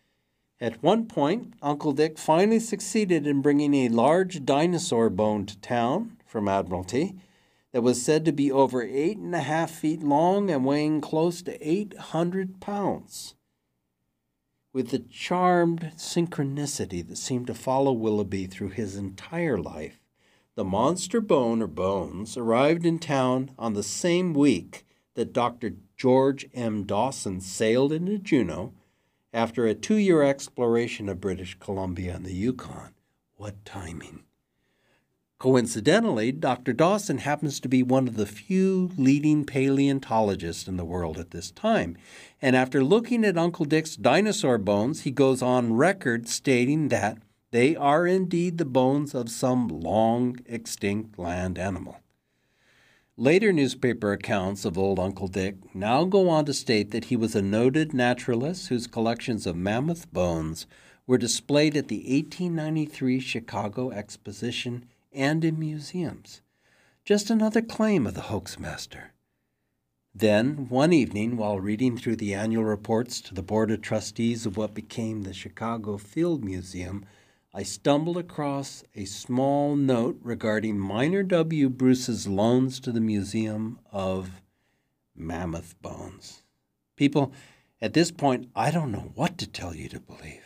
B: At one point, Uncle Dick finally succeeded in bringing a large dinosaur bone to town from Admiralty that was said to be over 8.5 feet long and weighing close to 800 pounds. with the charmed synchronicity that seemed to follow Willoughby through his entire life. The monster bone or bones arrived in town on the same week that Dr. George M. Dawson sailed into Juneau after a 2-year exploration of British Columbia and the Yukon. What timing! Coincidentally, Dr. Dawson happens to be one of the few leading paleontologists in the world at this time, and after looking at Uncle Dick's dinosaur bones, he goes on record stating that they are indeed the bones of some long-extinct land animal. Later newspaper accounts of old Uncle Dick now go on to state that he was a noted naturalist whose collections of mammoth bones were displayed at the 1893 Chicago Exposition and in museums. Just another claim of the hoax master. Then, one evening, while reading through the annual reports to the Board of Trustees of what became the Chicago Field Museum, I stumbled across a small note regarding Minor W. Bruce's loans to the Museum of Mammoth Bones. People, at this point, I don't know what to tell you to believe.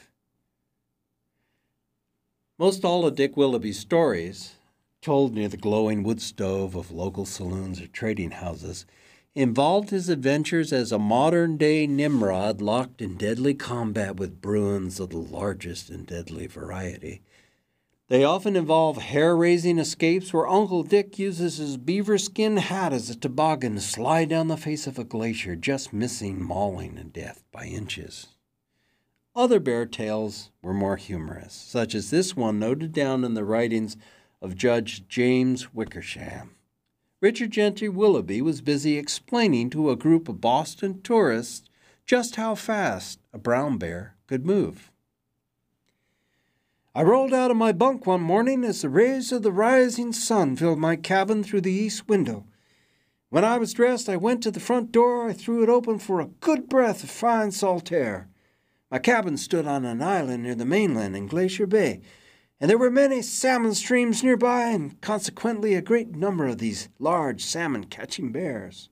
B: Most all of Dick Willoughby's stories, told near the glowing wood stove of local saloons or trading houses, involved his adventures as a modern-day Nimrod locked in deadly combat with Bruins of the largest and deadly variety. They often involve hair-raising escapes where Uncle Dick uses his beaver skin hat as a toboggan to slide down the face of a glacier, just missing mauling and death by inches. Other bear tales were more humorous, such as this one noted down in the writings of Judge James Wickersham. Richard Gentry Willoughby was busy explaining to a group of Boston tourists just how fast a brown bear could move. I rolled out of my bunk one morning as the rays of the rising sun filled my cabin through the east window. When I was dressed, I went to the front door. I threw it open for a good breath of fine salt air. My cabin stood on an island near the mainland in Glacier Bay, and there were many salmon streams nearby, and consequently a great number of these large salmon-catching bears.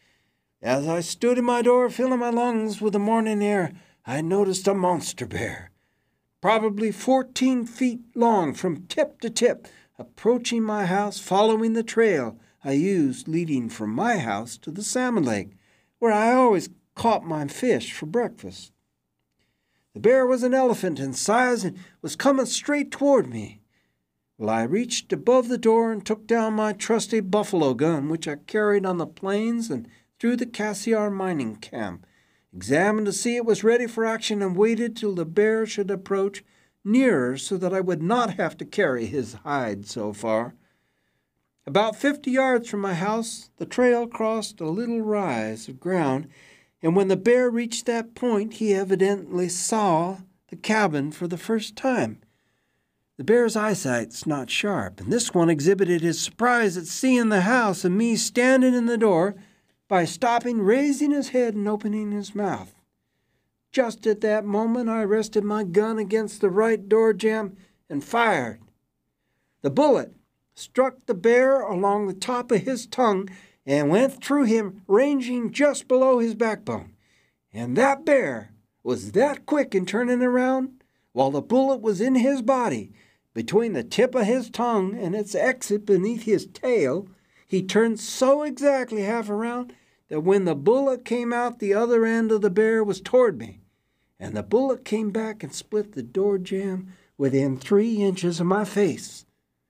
B: As I stood in my door, filling my lungs with the morning air, I noticed a monster bear, probably 14 feet long from tip to tip, approaching my house, following the trail I used leading from my house to the salmon lake, where I always caught my fish for breakfast. The bear was an elephant in size and was coming straight toward me. Well, I reached above the door and took down my trusty buffalo gun, which I carried on the plains and through the Cassiar mining camp, examined to see it was ready for action, and waited till the bear should approach nearer so that I would not have to carry his hide so far. About 50 yards from my house, the trail crossed a little rise of ground, and when the bear reached that point, he evidently saw the cabin for the first time. The bear's eyesight's not sharp, and this one exhibited his surprise at seeing the house and me standing in the door by stopping, raising his head, and opening his mouth. Just at that moment, I rested my gun against the right door jamb and fired. The bullet struck the bear along the top of his tongue and went through him, ranging just below his backbone. And that bear was that quick in turning around, while the bullet was in his body, between the tip of his tongue and its exit beneath his tail, he turned so exactly half around that when the bullet came out, the other end of the bear was toward me, and the bullet came back and split the door jamb within 3 inches of my face.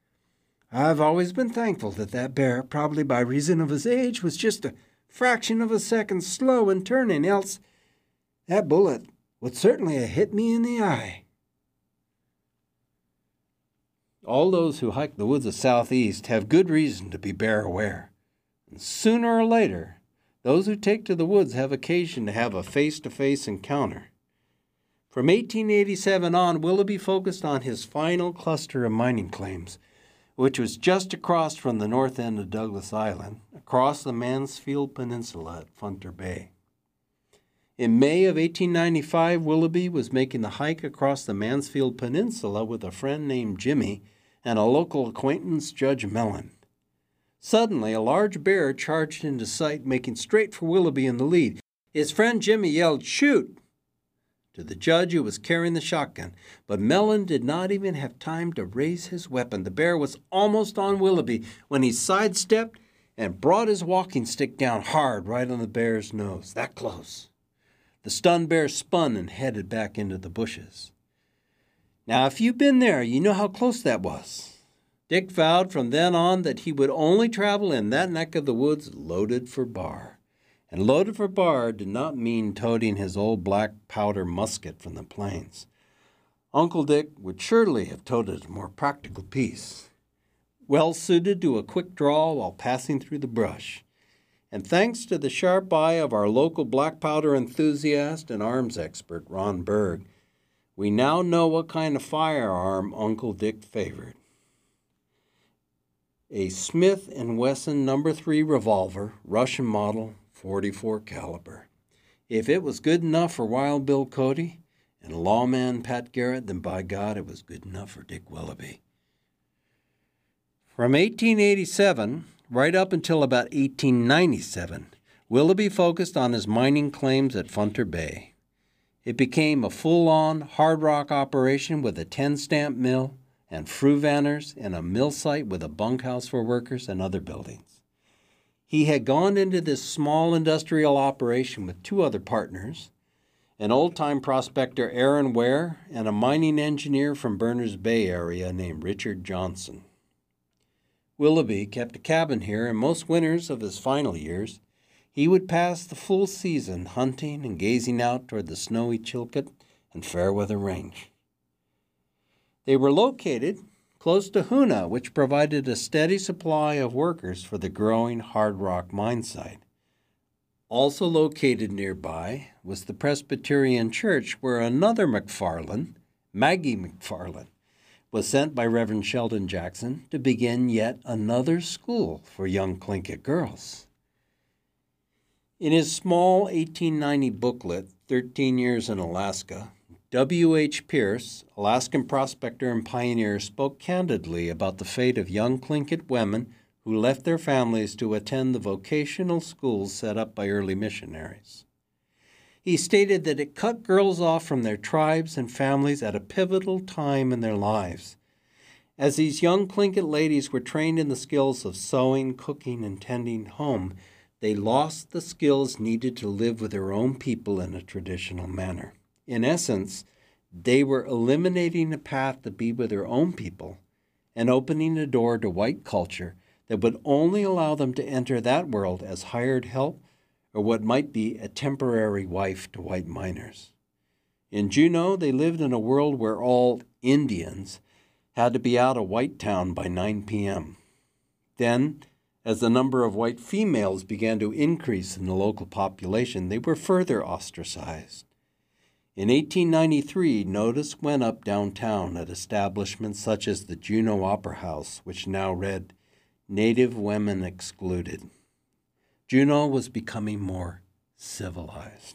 B: I've always been thankful that that bear, probably by reason of his age, was just a fraction of a second slow in turning, else that bullet would certainly have hit me in the eye. All those who hike the woods of Southeast have good reason to be bear aware. And sooner or later, those who take to the woods have occasion to have a face-to-face encounter. From 1887 on, Willoughby focused on his final cluster of mining claims, which was just across from the north end of Douglas Island, across the Mansfield Peninsula at Funter Bay. In May of 1895, Willoughby was making the hike across the Mansfield Peninsula with a friend named Jimmy and a local acquaintance, Judge Mellon. Suddenly, a large bear charged into sight, making straight for Willoughby in the lead. His friend Jimmy yelled, "Shoot!" to the judge who was carrying the shotgun, but Mellon did not even have time to raise his weapon. The bear was almost on Willoughby when he sidestepped and brought his walking stick down hard right on the bear's nose, that close. The stunned bear spun and headed back into the bushes. Now, if you've been there, you know how close that was. Dick vowed from then on that he would only travel in that neck of the woods loaded for bar. And loaded for bar did not mean toting his old black powder musket from the plains. Uncle Dick would surely have toted a more practical piece, well suited to a quick draw while passing through the brush. And thanks to the sharp eye of our local black powder enthusiast and arms expert, Ron Berg, we now know what kind of firearm Uncle Dick favored. A Smith & Wesson No. 3 revolver, Russian model, .44 caliber. If it was good enough for Wild Bill Cody and lawman Pat Garrett, then by God, it was good enough for Dick Willoughby. From 1887 right up until about 1897, Willoughby focused on his mining claims at Funter Bay. It became a full-on hard rock operation with a 10-stamp mill and fruvaners and a mill site with a bunkhouse for workers and other buildings. He had gone into this small industrial operation with two other partners, an old-time prospector Aaron Ware and a mining engineer from Berners Bay area named Richard Johnson. Willoughby kept a cabin here, and most winters of his final years, he would pass the full season hunting and gazing out toward the snowy Chilkat and Fairweather Range. They were located close to Hoona, which provided a steady supply of workers for the growing hard rock mine site. Also located nearby was the Presbyterian Church, where another McFarland, Maggie McFarland, was sent by Reverend Sheldon Jackson to begin yet another school for young Tlingit girls. In his small 1890 booklet, 13 Years in Alaska, W.H. Pierce, Alaskan prospector and pioneer, spoke candidly about the fate of young Tlingit women who left their families to attend the vocational schools set up by early missionaries. He stated that it cut girls off from their tribes and families at a pivotal time in their lives. As these young Tlingit ladies were trained in the skills of sewing, cooking, and tending home, they lost the skills needed to live with their own people in a traditional manner. In essence, they were eliminating a path to be with their own people and opening a door to white culture that would only allow them to enter that world as hired help or what might be a temporary wife to white miners. In Juneau, they lived in a world where all Indians had to be out of White Town by 9 p.m. Then, as the number of white females began to increase in the local population, they were further ostracized. In 1893, notice went up downtown at establishments such as the Juneau Opera House, which now read, "Native Women Excluded." Juneau was becoming more civilized.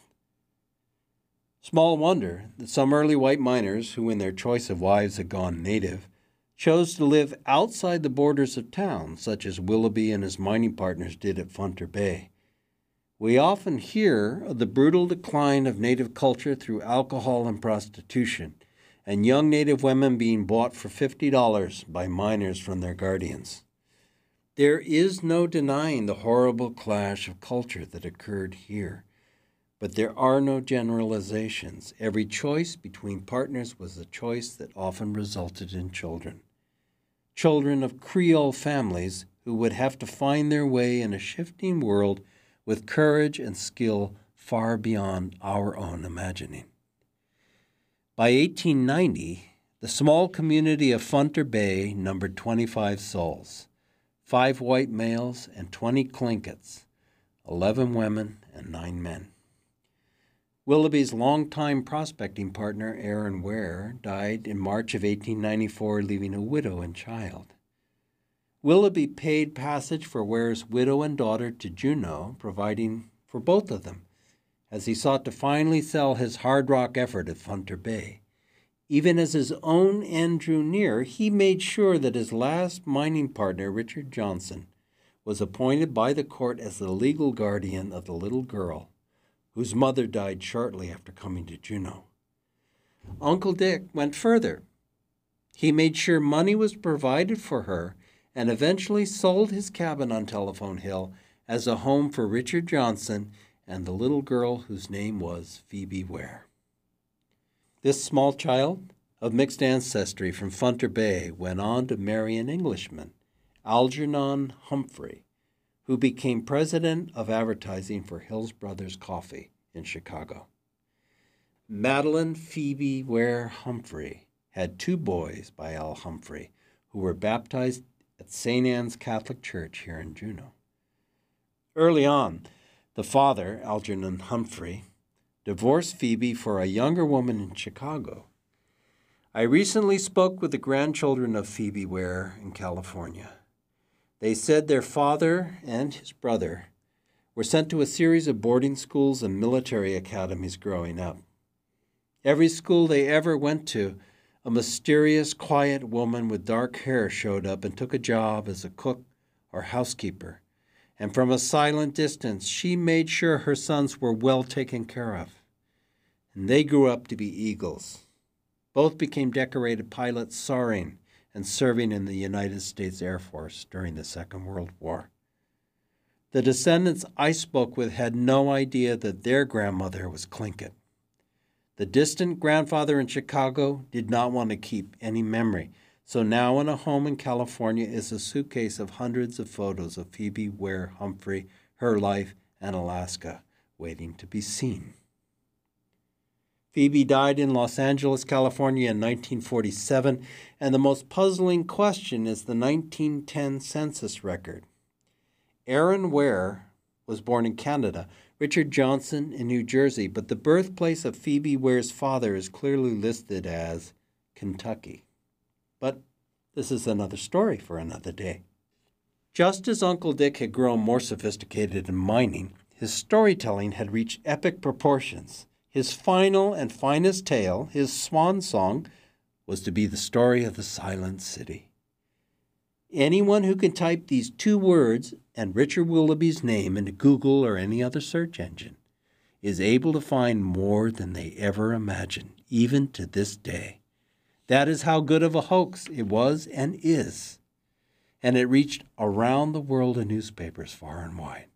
B: Small wonder that some early white miners, who in their choice of wives had gone native, chose to live outside the borders of town, such as Willoughby and his mining partners did at Funter Bay. We often hear of the brutal decline of Native culture through alcohol and prostitution, and young Native women being bought for $50 by miners from their guardians. There is no denying the horrible clash of culture that occurred here, but there are no generalizations. Every choice between partners was a choice that often resulted in children. Children of Creole families who would have to find their way in a shifting world with courage and skill far beyond our own imagining. By 1890, the small community of Funter Bay numbered 25 souls, 5 white males and 20 Tlinkits, 11 women and 9 men. Willoughby's longtime prospecting partner, Aaron Ware, died in March of 1894, leaving a widow and child. Willoughby paid passage for Ware's widow and daughter to Juneau, providing for both of them, as he sought to finally sell his hard rock effort at Funter Bay. Even as his own end drew near, he made sure that his last mining partner, Richard Johnson, was appointed by the court as the legal guardian of the little girl, whose mother died shortly after coming to Juneau. Uncle Dick went further. He made sure money was provided for her and eventually sold his cabin on Telephone Hill as a home for Richard Johnson and the little girl whose name was Phoebe Ware. This small child of mixed ancestry from Funter Bay went on to marry an Englishman, Algernon Humphrey, who became president of advertising for Hills Brothers Coffee in Chicago. Madeline Phoebe Ware Humphrey had 2 boys by Al Humphrey, who were baptized at St. Anne's Catholic Church here in Juneau. Early on, the father, Algernon Humphrey, divorced Phoebe for a younger woman in Chicago. I recently spoke with the grandchildren of Phoebe Ware in California. They said their father and his brother were sent to a series of boarding schools and military academies growing up. Every school they ever went to, a mysterious, quiet woman with dark hair showed up and took a job as a cook or housekeeper. And from a silent distance, she made sure her sons were well taken care of. And they grew up to be eagles. Both became decorated pilots soaring and serving in the United States Air Force during the Second World War. The descendants I spoke with had no idea that their grandmother was Tlingit. The distant grandfather in Chicago did not want to keep any memory, so now in a home in California is a suitcase of hundreds of photos of Phoebe Ware Humphrey, her life, and Alaska, waiting to be seen. Phoebe died in Los Angeles, California in 1947, and the most puzzling question is the 1910 census record. Aaron Ware was born in Canada, Richard Johnson in New Jersey, but the birthplace of Phoebe Ware's father is clearly listed as Kentucky. But this is another story for another day. Just as Uncle Dick had grown more sophisticated in mining, his storytelling had reached epic proportions. His final and finest tale, his swan song, was to be the story of the Silent City. Anyone who can type these 2 words and Richard Willoughby's name into Google or any other search engine is able to find more than they ever imagined, even to this day. That is how good of a hoax it was and is. And it reached around the world in newspapers far and wide.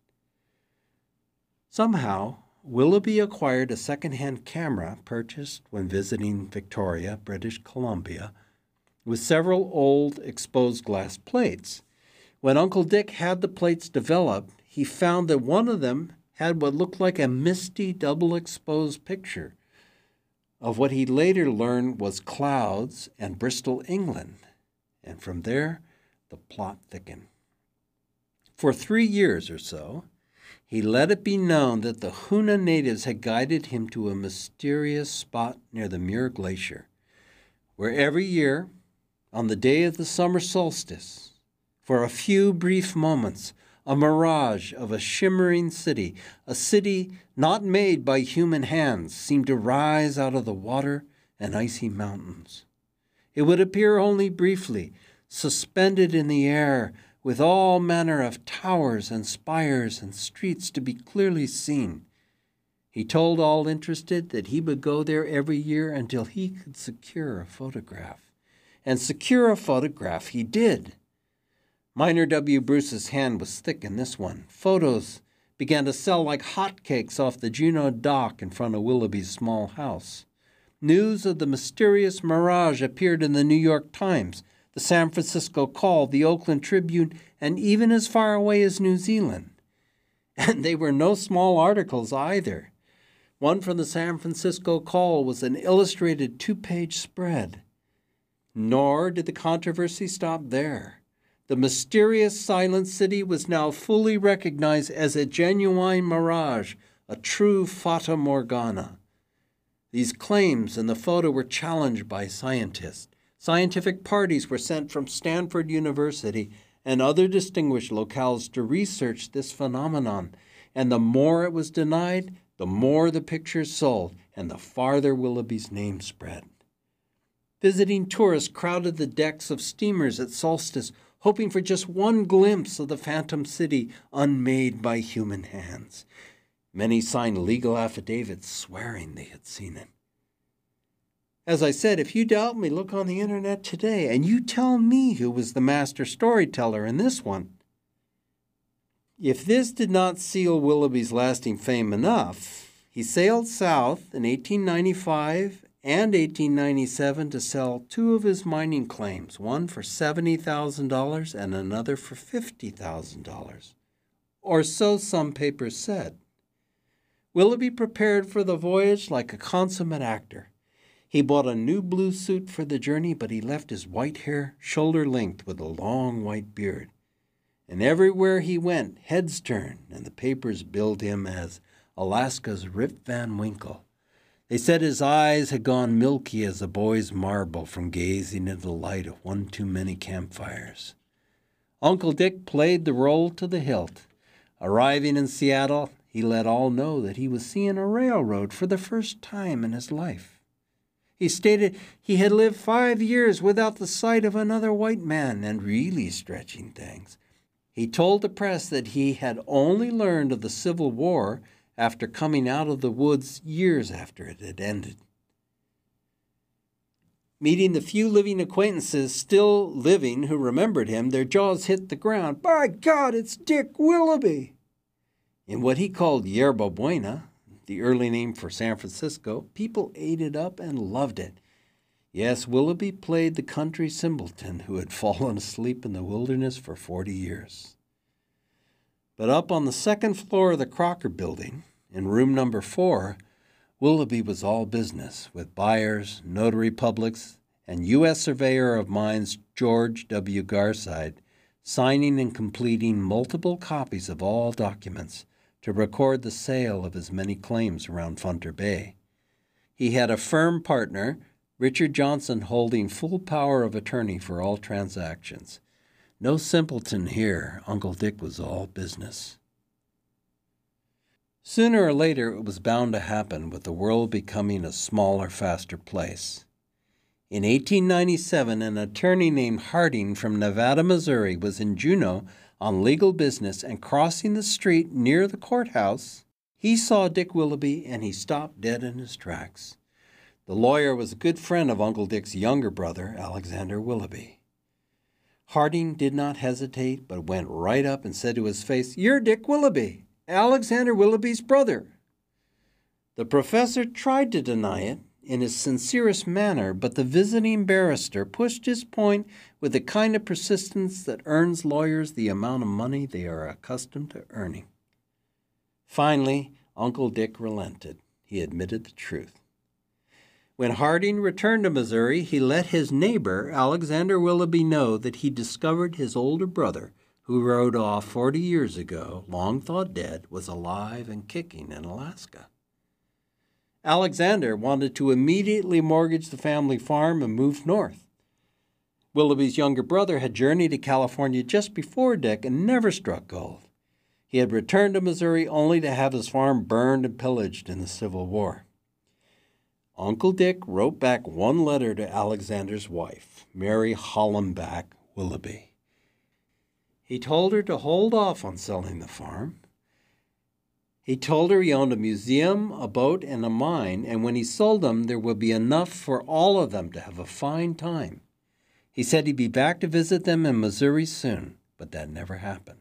B: Somehow, Willoughby acquired a second-hand camera purchased when visiting Victoria, British Columbia, with several old exposed glass plates. When Uncle Dick had the plates developed, he found that one of them had what looked like a misty double-exposed picture of what he later learned was clouds and Bristol, England. And from there, the plot thickened. For 3 years or so, he let it be known that the Hoona natives had guided him to a mysterious spot near the Muir Glacier, where every year, on the day of the summer solstice, for a few brief moments, a mirage of a shimmering city, a city not made by human hands, seemed to rise out of the water and icy mountains. It would appear only briefly, suspended in the air, with all manner of towers and spires and streets to be clearly seen. He told all interested that he would go there every year until he could secure a photograph. And secure a photograph he did. Minor W. Bruce's hand was thick in this one. Photos began to sell like hotcakes off the Juneau dock in front of Willoughby's small house. News of the mysterious mirage appeared in the New York Times, the San Francisco Call, the Oakland Tribune, and even as far away as New Zealand. And they were no small articles either. One from the San Francisco Call was an illustrated 2-page spread. Nor did the controversy stop there. The mysterious Silent City was now fully recognized as a genuine mirage, a true Fata Morgana. These claims in the photo were challenged by scientists. Scientific parties were sent from Stanford University and other distinguished locales to research this phenomenon, and the more it was denied, the more the pictures sold, and the farther Willoughby's name spread. Visiting tourists crowded the decks of steamers at solstice, hoping for just one glimpse of the phantom city unmade by human hands. Many signed legal affidavits swearing they had seen it. As I said, if you doubt me, look on the internet today, and you tell me who was the master storyteller in this one. If this did not seal Willoughby's lasting fame enough, he sailed south in 1895 and 1897 to sell two of his mining claims, one for $70,000 and another for $50,000, or so some papers said. Willoughby prepared for the voyage like a consummate actor. He bought a new blue suit for the journey, but he left his white hair shoulder-length with a long white beard. And everywhere he went, heads turned, and the papers billed him as Alaska's Rip Van Winkle. They said his eyes had gone milky as a boy's marble from gazing into the light of one too many campfires. Uncle Dick played the role to the hilt. Arriving in Seattle, he let all know that he was seeing a railroad for the first time in his life. He stated he had lived 5 years without the sight of another white man and really stretching things. He told the press that he had only learned of the Civil War after coming out of the woods years after it had ended. Meeting the few living acquaintances still living who remembered him, their jaws hit the ground. "By God, it's Dick Willoughby!" In what he called Yerba Buena, the early name for San Francisco, people ate it up and loved it. Yes, Willoughby played the country simpleton who had fallen asleep in the wilderness for 40 years. But up on the second floor of the Crocker Building, in room number 4, Willoughby was all business, with buyers, notary publics, and U.S. Surveyor of Mines George W. Garside signing and completing multiple copies of all documents to record the sale of his many claims around Funter Bay. He had a firm partner, Richard Johnson, holding full power of attorney for all transactions. No simpleton here. Uncle Dick was all business. Sooner or later, it was bound to happen, with the world becoming a smaller, faster place. In 1897, an attorney named Harding from Nevada, Missouri, was in Juneau on legal business, and crossing the street near the courthouse, he saw Dick Willoughby and he stopped dead in his tracks. The lawyer was a good friend of Uncle Dick's younger brother, Alexander Willoughby. Harding did not hesitate, but went right up and said to his face, "You're Dick Willoughby, Alexander Willoughby's brother." The professor tried to deny it in his sincerest manner, but the visiting barrister pushed his point with the kind of persistence that earns lawyers the amount of money they are accustomed to earning. Finally, Uncle Dick relented. He admitted the truth. When Harding returned to Missouri, he let his neighbor, Alexander Willoughby, know that he discovered his older brother, who rode off 40 years ago, long thought dead, was alive and kicking in Alaska. Alexander wanted to immediately mortgage the family farm and move north. Willoughby's younger brother had journeyed to California just before Dick and never struck gold. He had returned to Missouri only to have his farm burned and pillaged in the Civil War. Uncle Dick wrote back one letter to Alexander's wife, Mary Hollenbach Willoughby. He told her to hold off on selling the farm. He told her he owned a museum, a boat, and a mine, and when he sold them, there would be enough for all of them to have a fine time. He said he'd be back to visit them in Missouri soon, but that never happened.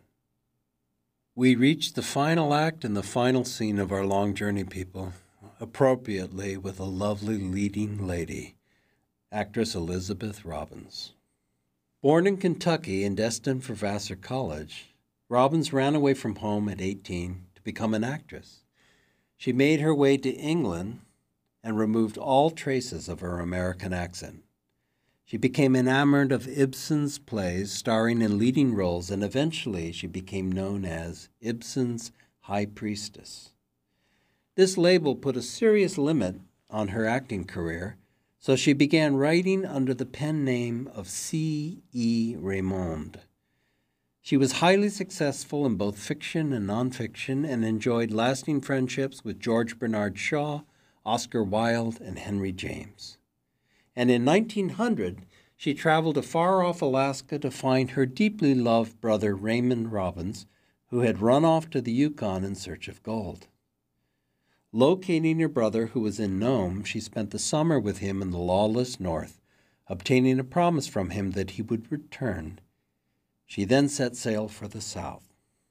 B: We reached the final act and the final scene of our long journey, people, appropriately with a lovely leading lady, actress Elizabeth Robbins. Born in Kentucky and destined for Vassar College, Robbins ran away from home at 18 to become an actress. She made her way to England and removed all traces of her American accent. She became enamored of Ibsen's plays, starring in leading roles, and eventually she became known as Ibsen's High Priestess. This label put a serious limit on her acting career, so she began writing under the pen name of C.E. Raymond. She was highly successful in both fiction and nonfiction and enjoyed lasting friendships with George Bernard Shaw, Oscar Wilde, and Henry James. And in 1900, she traveled to far-off Alaska to find her deeply loved brother Raymond Robbins, who had run off to the Yukon in search of gold. Locating her brother, who was in Nome, she spent the summer with him in the lawless north, obtaining a promise from him that he would return. She then set sail for the south.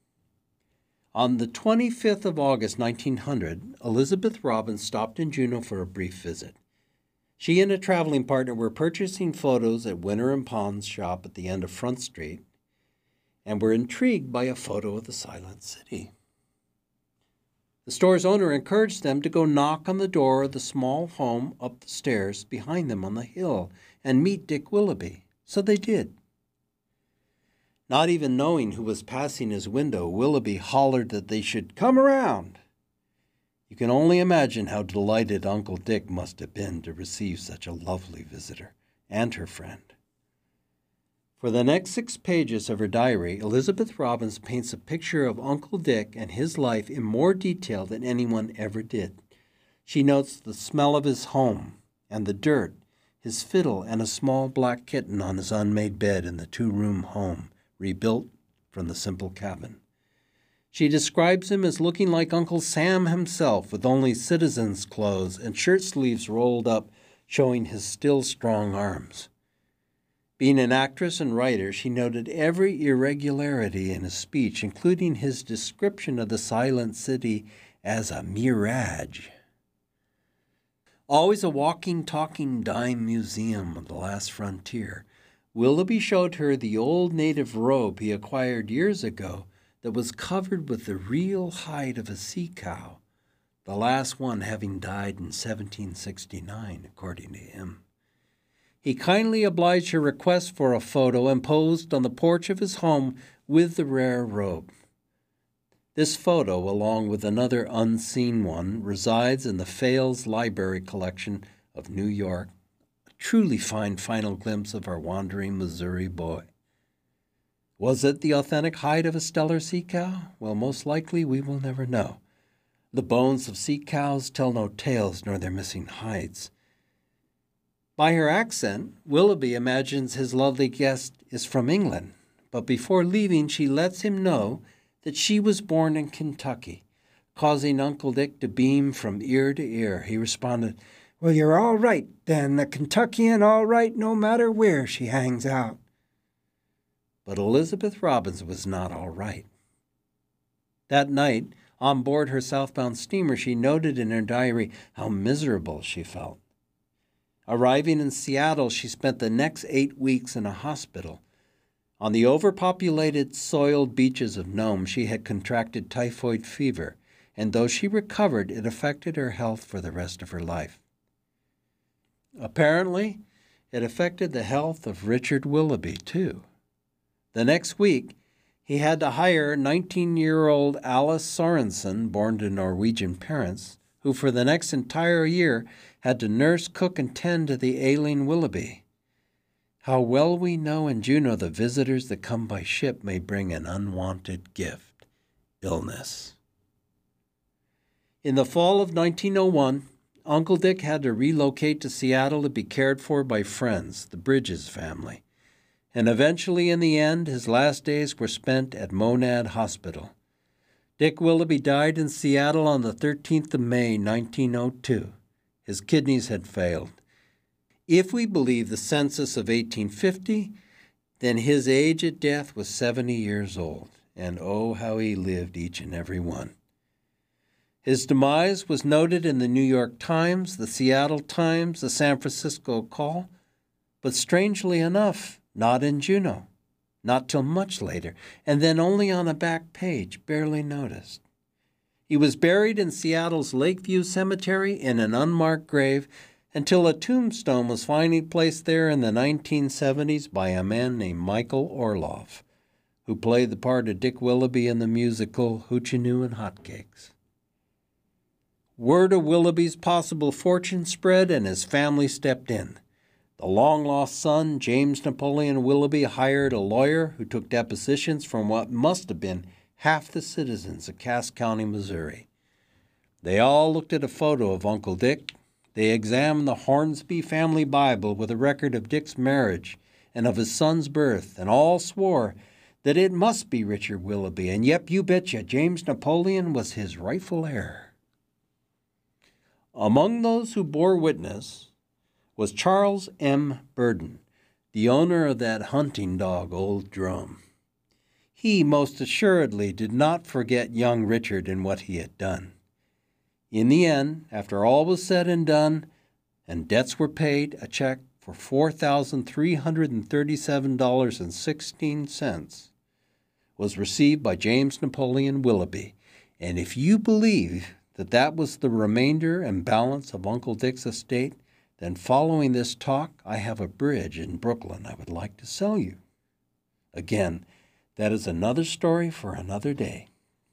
B: On the 25th of August, 1900, Elizabeth Robins stopped in Juneau for a brief visit. She and a traveling partner were purchasing photos at Winter and Pond's shop at the end of Front Street and were intrigued by a photo of the Silent City. The store's owner encouraged them to go knock on the door of the small home up the stairs behind them on the hill and meet Dick Willoughby. So they did. Not even knowing who was passing his window, Willoughby hollered that they should come around. You can only imagine how delighted Uncle Dick must have been to receive such a lovely visitor and her friend. For the next 6 pages of her diary, Elizabeth Robins paints a picture of Uncle Dick and his life in more detail than anyone ever did. She notes the smell of his home and the dirt, his fiddle, and a small black kitten on his unmade bed in the 2-room home, rebuilt from the simple cabin. She describes him as looking like Uncle Sam himself, with only citizen's clothes and shirt sleeves rolled up, showing his still strong arms. Being an actress and writer, she noted every irregularity in his speech, including his description of the Silent City as a mirage. Always a walking, talking dime museum of the last frontier, Willoughby showed her the old native robe he acquired years ago that was covered with the real hide of a sea cow, the last one having died in 1769, according to him. He kindly obliged her request for a photo and posed on the porch of his home with the rare robe. This photo, along with another unseen one, resides in the Fales Library Collection of New York, a truly fine final glimpse of our wandering Missouri boy. Was it the authentic hide of a stellar sea cow? Well, most likely we will never know. The bones of sea cows tell no tales, nor their missing hides. By her accent, Willoughby imagines his lovely guest is from England, but before leaving she lets him know that she was born in Kentucky, causing Uncle Dick to beam from ear to ear. He responded, "Well, you're all right, then, a Kentuckian all right no matter where she hangs out." But Elizabeth Robins was not all right. That night, on board her southbound steamer, she noted in her diary how miserable she felt. Arriving in Seattle, she spent the next 8 weeks in a hospital. On the overpopulated, soiled beaches of Nome, she had contracted typhoid fever, and though she recovered, it affected her health for the rest of her life. Apparently, it affected the health of Richard Willoughby, too. The next week, he had to hire 19-year-old Alice Sorensen, born to Norwegian parents, who for the next entire year had to nurse, cook, and tend to the ailing Willoughby. How well we know in Juneau the visitors that come by ship may bring an unwanted gift, illness. In the fall of 1901, Uncle Dick had to relocate to Seattle to be cared for by friends, the Bridges family. And eventually, in the end, his last days were spent at Monad Hospital. Dick Willoughby died in Seattle on the 13th of May, 1902. His kidneys had failed. If we believe the census of 1850, then his age at death was 70 years old, and oh, how he lived each and every one. His demise was noted in the New York Times, the Seattle Times, the San Francisco Call, but strangely enough, not in Juneau, not till much later, and then only on a back page, barely noticed. He was buried in Seattle's Lakeview Cemetery in an unmarked grave until a tombstone was finally placed there in the 1970s by a man named Michael Orloff, who played the part of Dick Willoughby in the musical Hoochie Noo and Hotcakes. Word of Willoughby's possible fortune spread, and his family stepped in. The long-lost son, James Napoleon Willoughby, hired a lawyer who took depositions from what must have been half the citizens of Cass County, Missouri. They all looked at a photo of Uncle Dick. They examined the Hornsby family Bible with a record of Dick's marriage and of his son's birth, and all swore that it must be Richard Willoughby, and yep, you betcha, James Napoleon was his rightful heir. Among those who bore witness was Charles M. Burden, the owner of that hunting dog, Old Drum. He most assuredly did not forget young Richard and what he had done. In the end, after all was said and done, and debts were paid, a check for $4,337.16 was received by James Napoleon Willoughby, and if you believe that that was the remainder and balance of Uncle Dick's estate, then following this talk, I have a bridge in Brooklyn I would like to sell you. Again, that is another story for another day.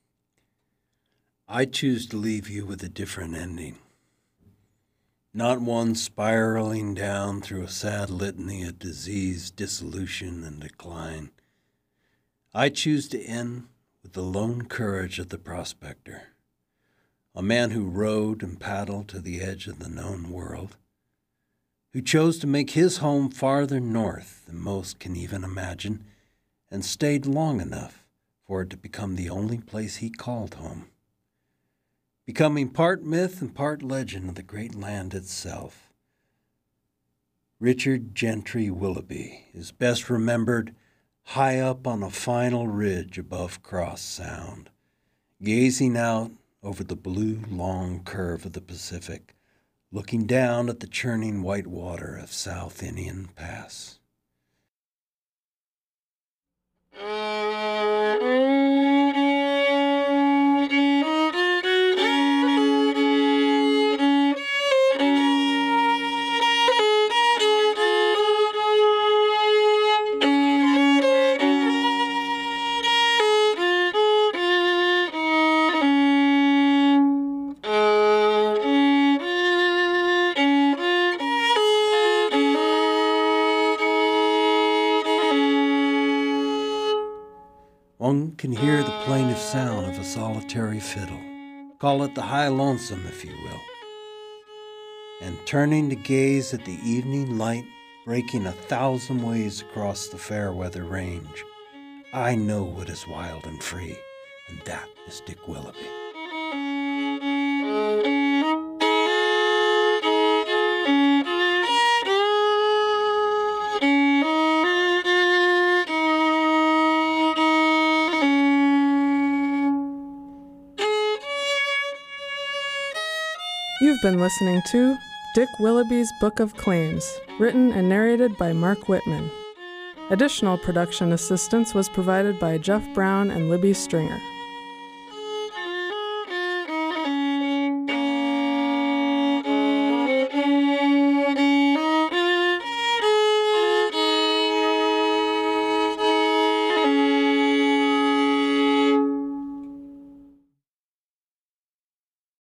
B: I choose to leave you with a different ending. Not one spiraling down through a sad litany of disease, dissolution, and decline. I choose to end with the lone courage of the prospector, a man who rowed and paddled to the edge of the known world, who chose to make his home farther north than most can even imagine, and stayed long enough for it to become the only place he called home, becoming part myth and part legend of the great land itself. Richard Gentry Willoughby is best remembered high up on a final ridge above Cross Sound, gazing out over the blue long curve of the Pacific, looking down at the churning white water of South Indian Pass. One can hear the plaintive sound of a solitary fiddle, call it the high lonesome if you will, and turning to gaze at the evening light breaking 1,000 ways across the Fairweather Range, I know what is wild and free, and that is Dick Willoughby.
A: You've been listening to Dick Willoughby's Book of Claims, written and narrated by Mark Whitman. Additional production assistance was provided by Jeff Brown and Libby Stringer.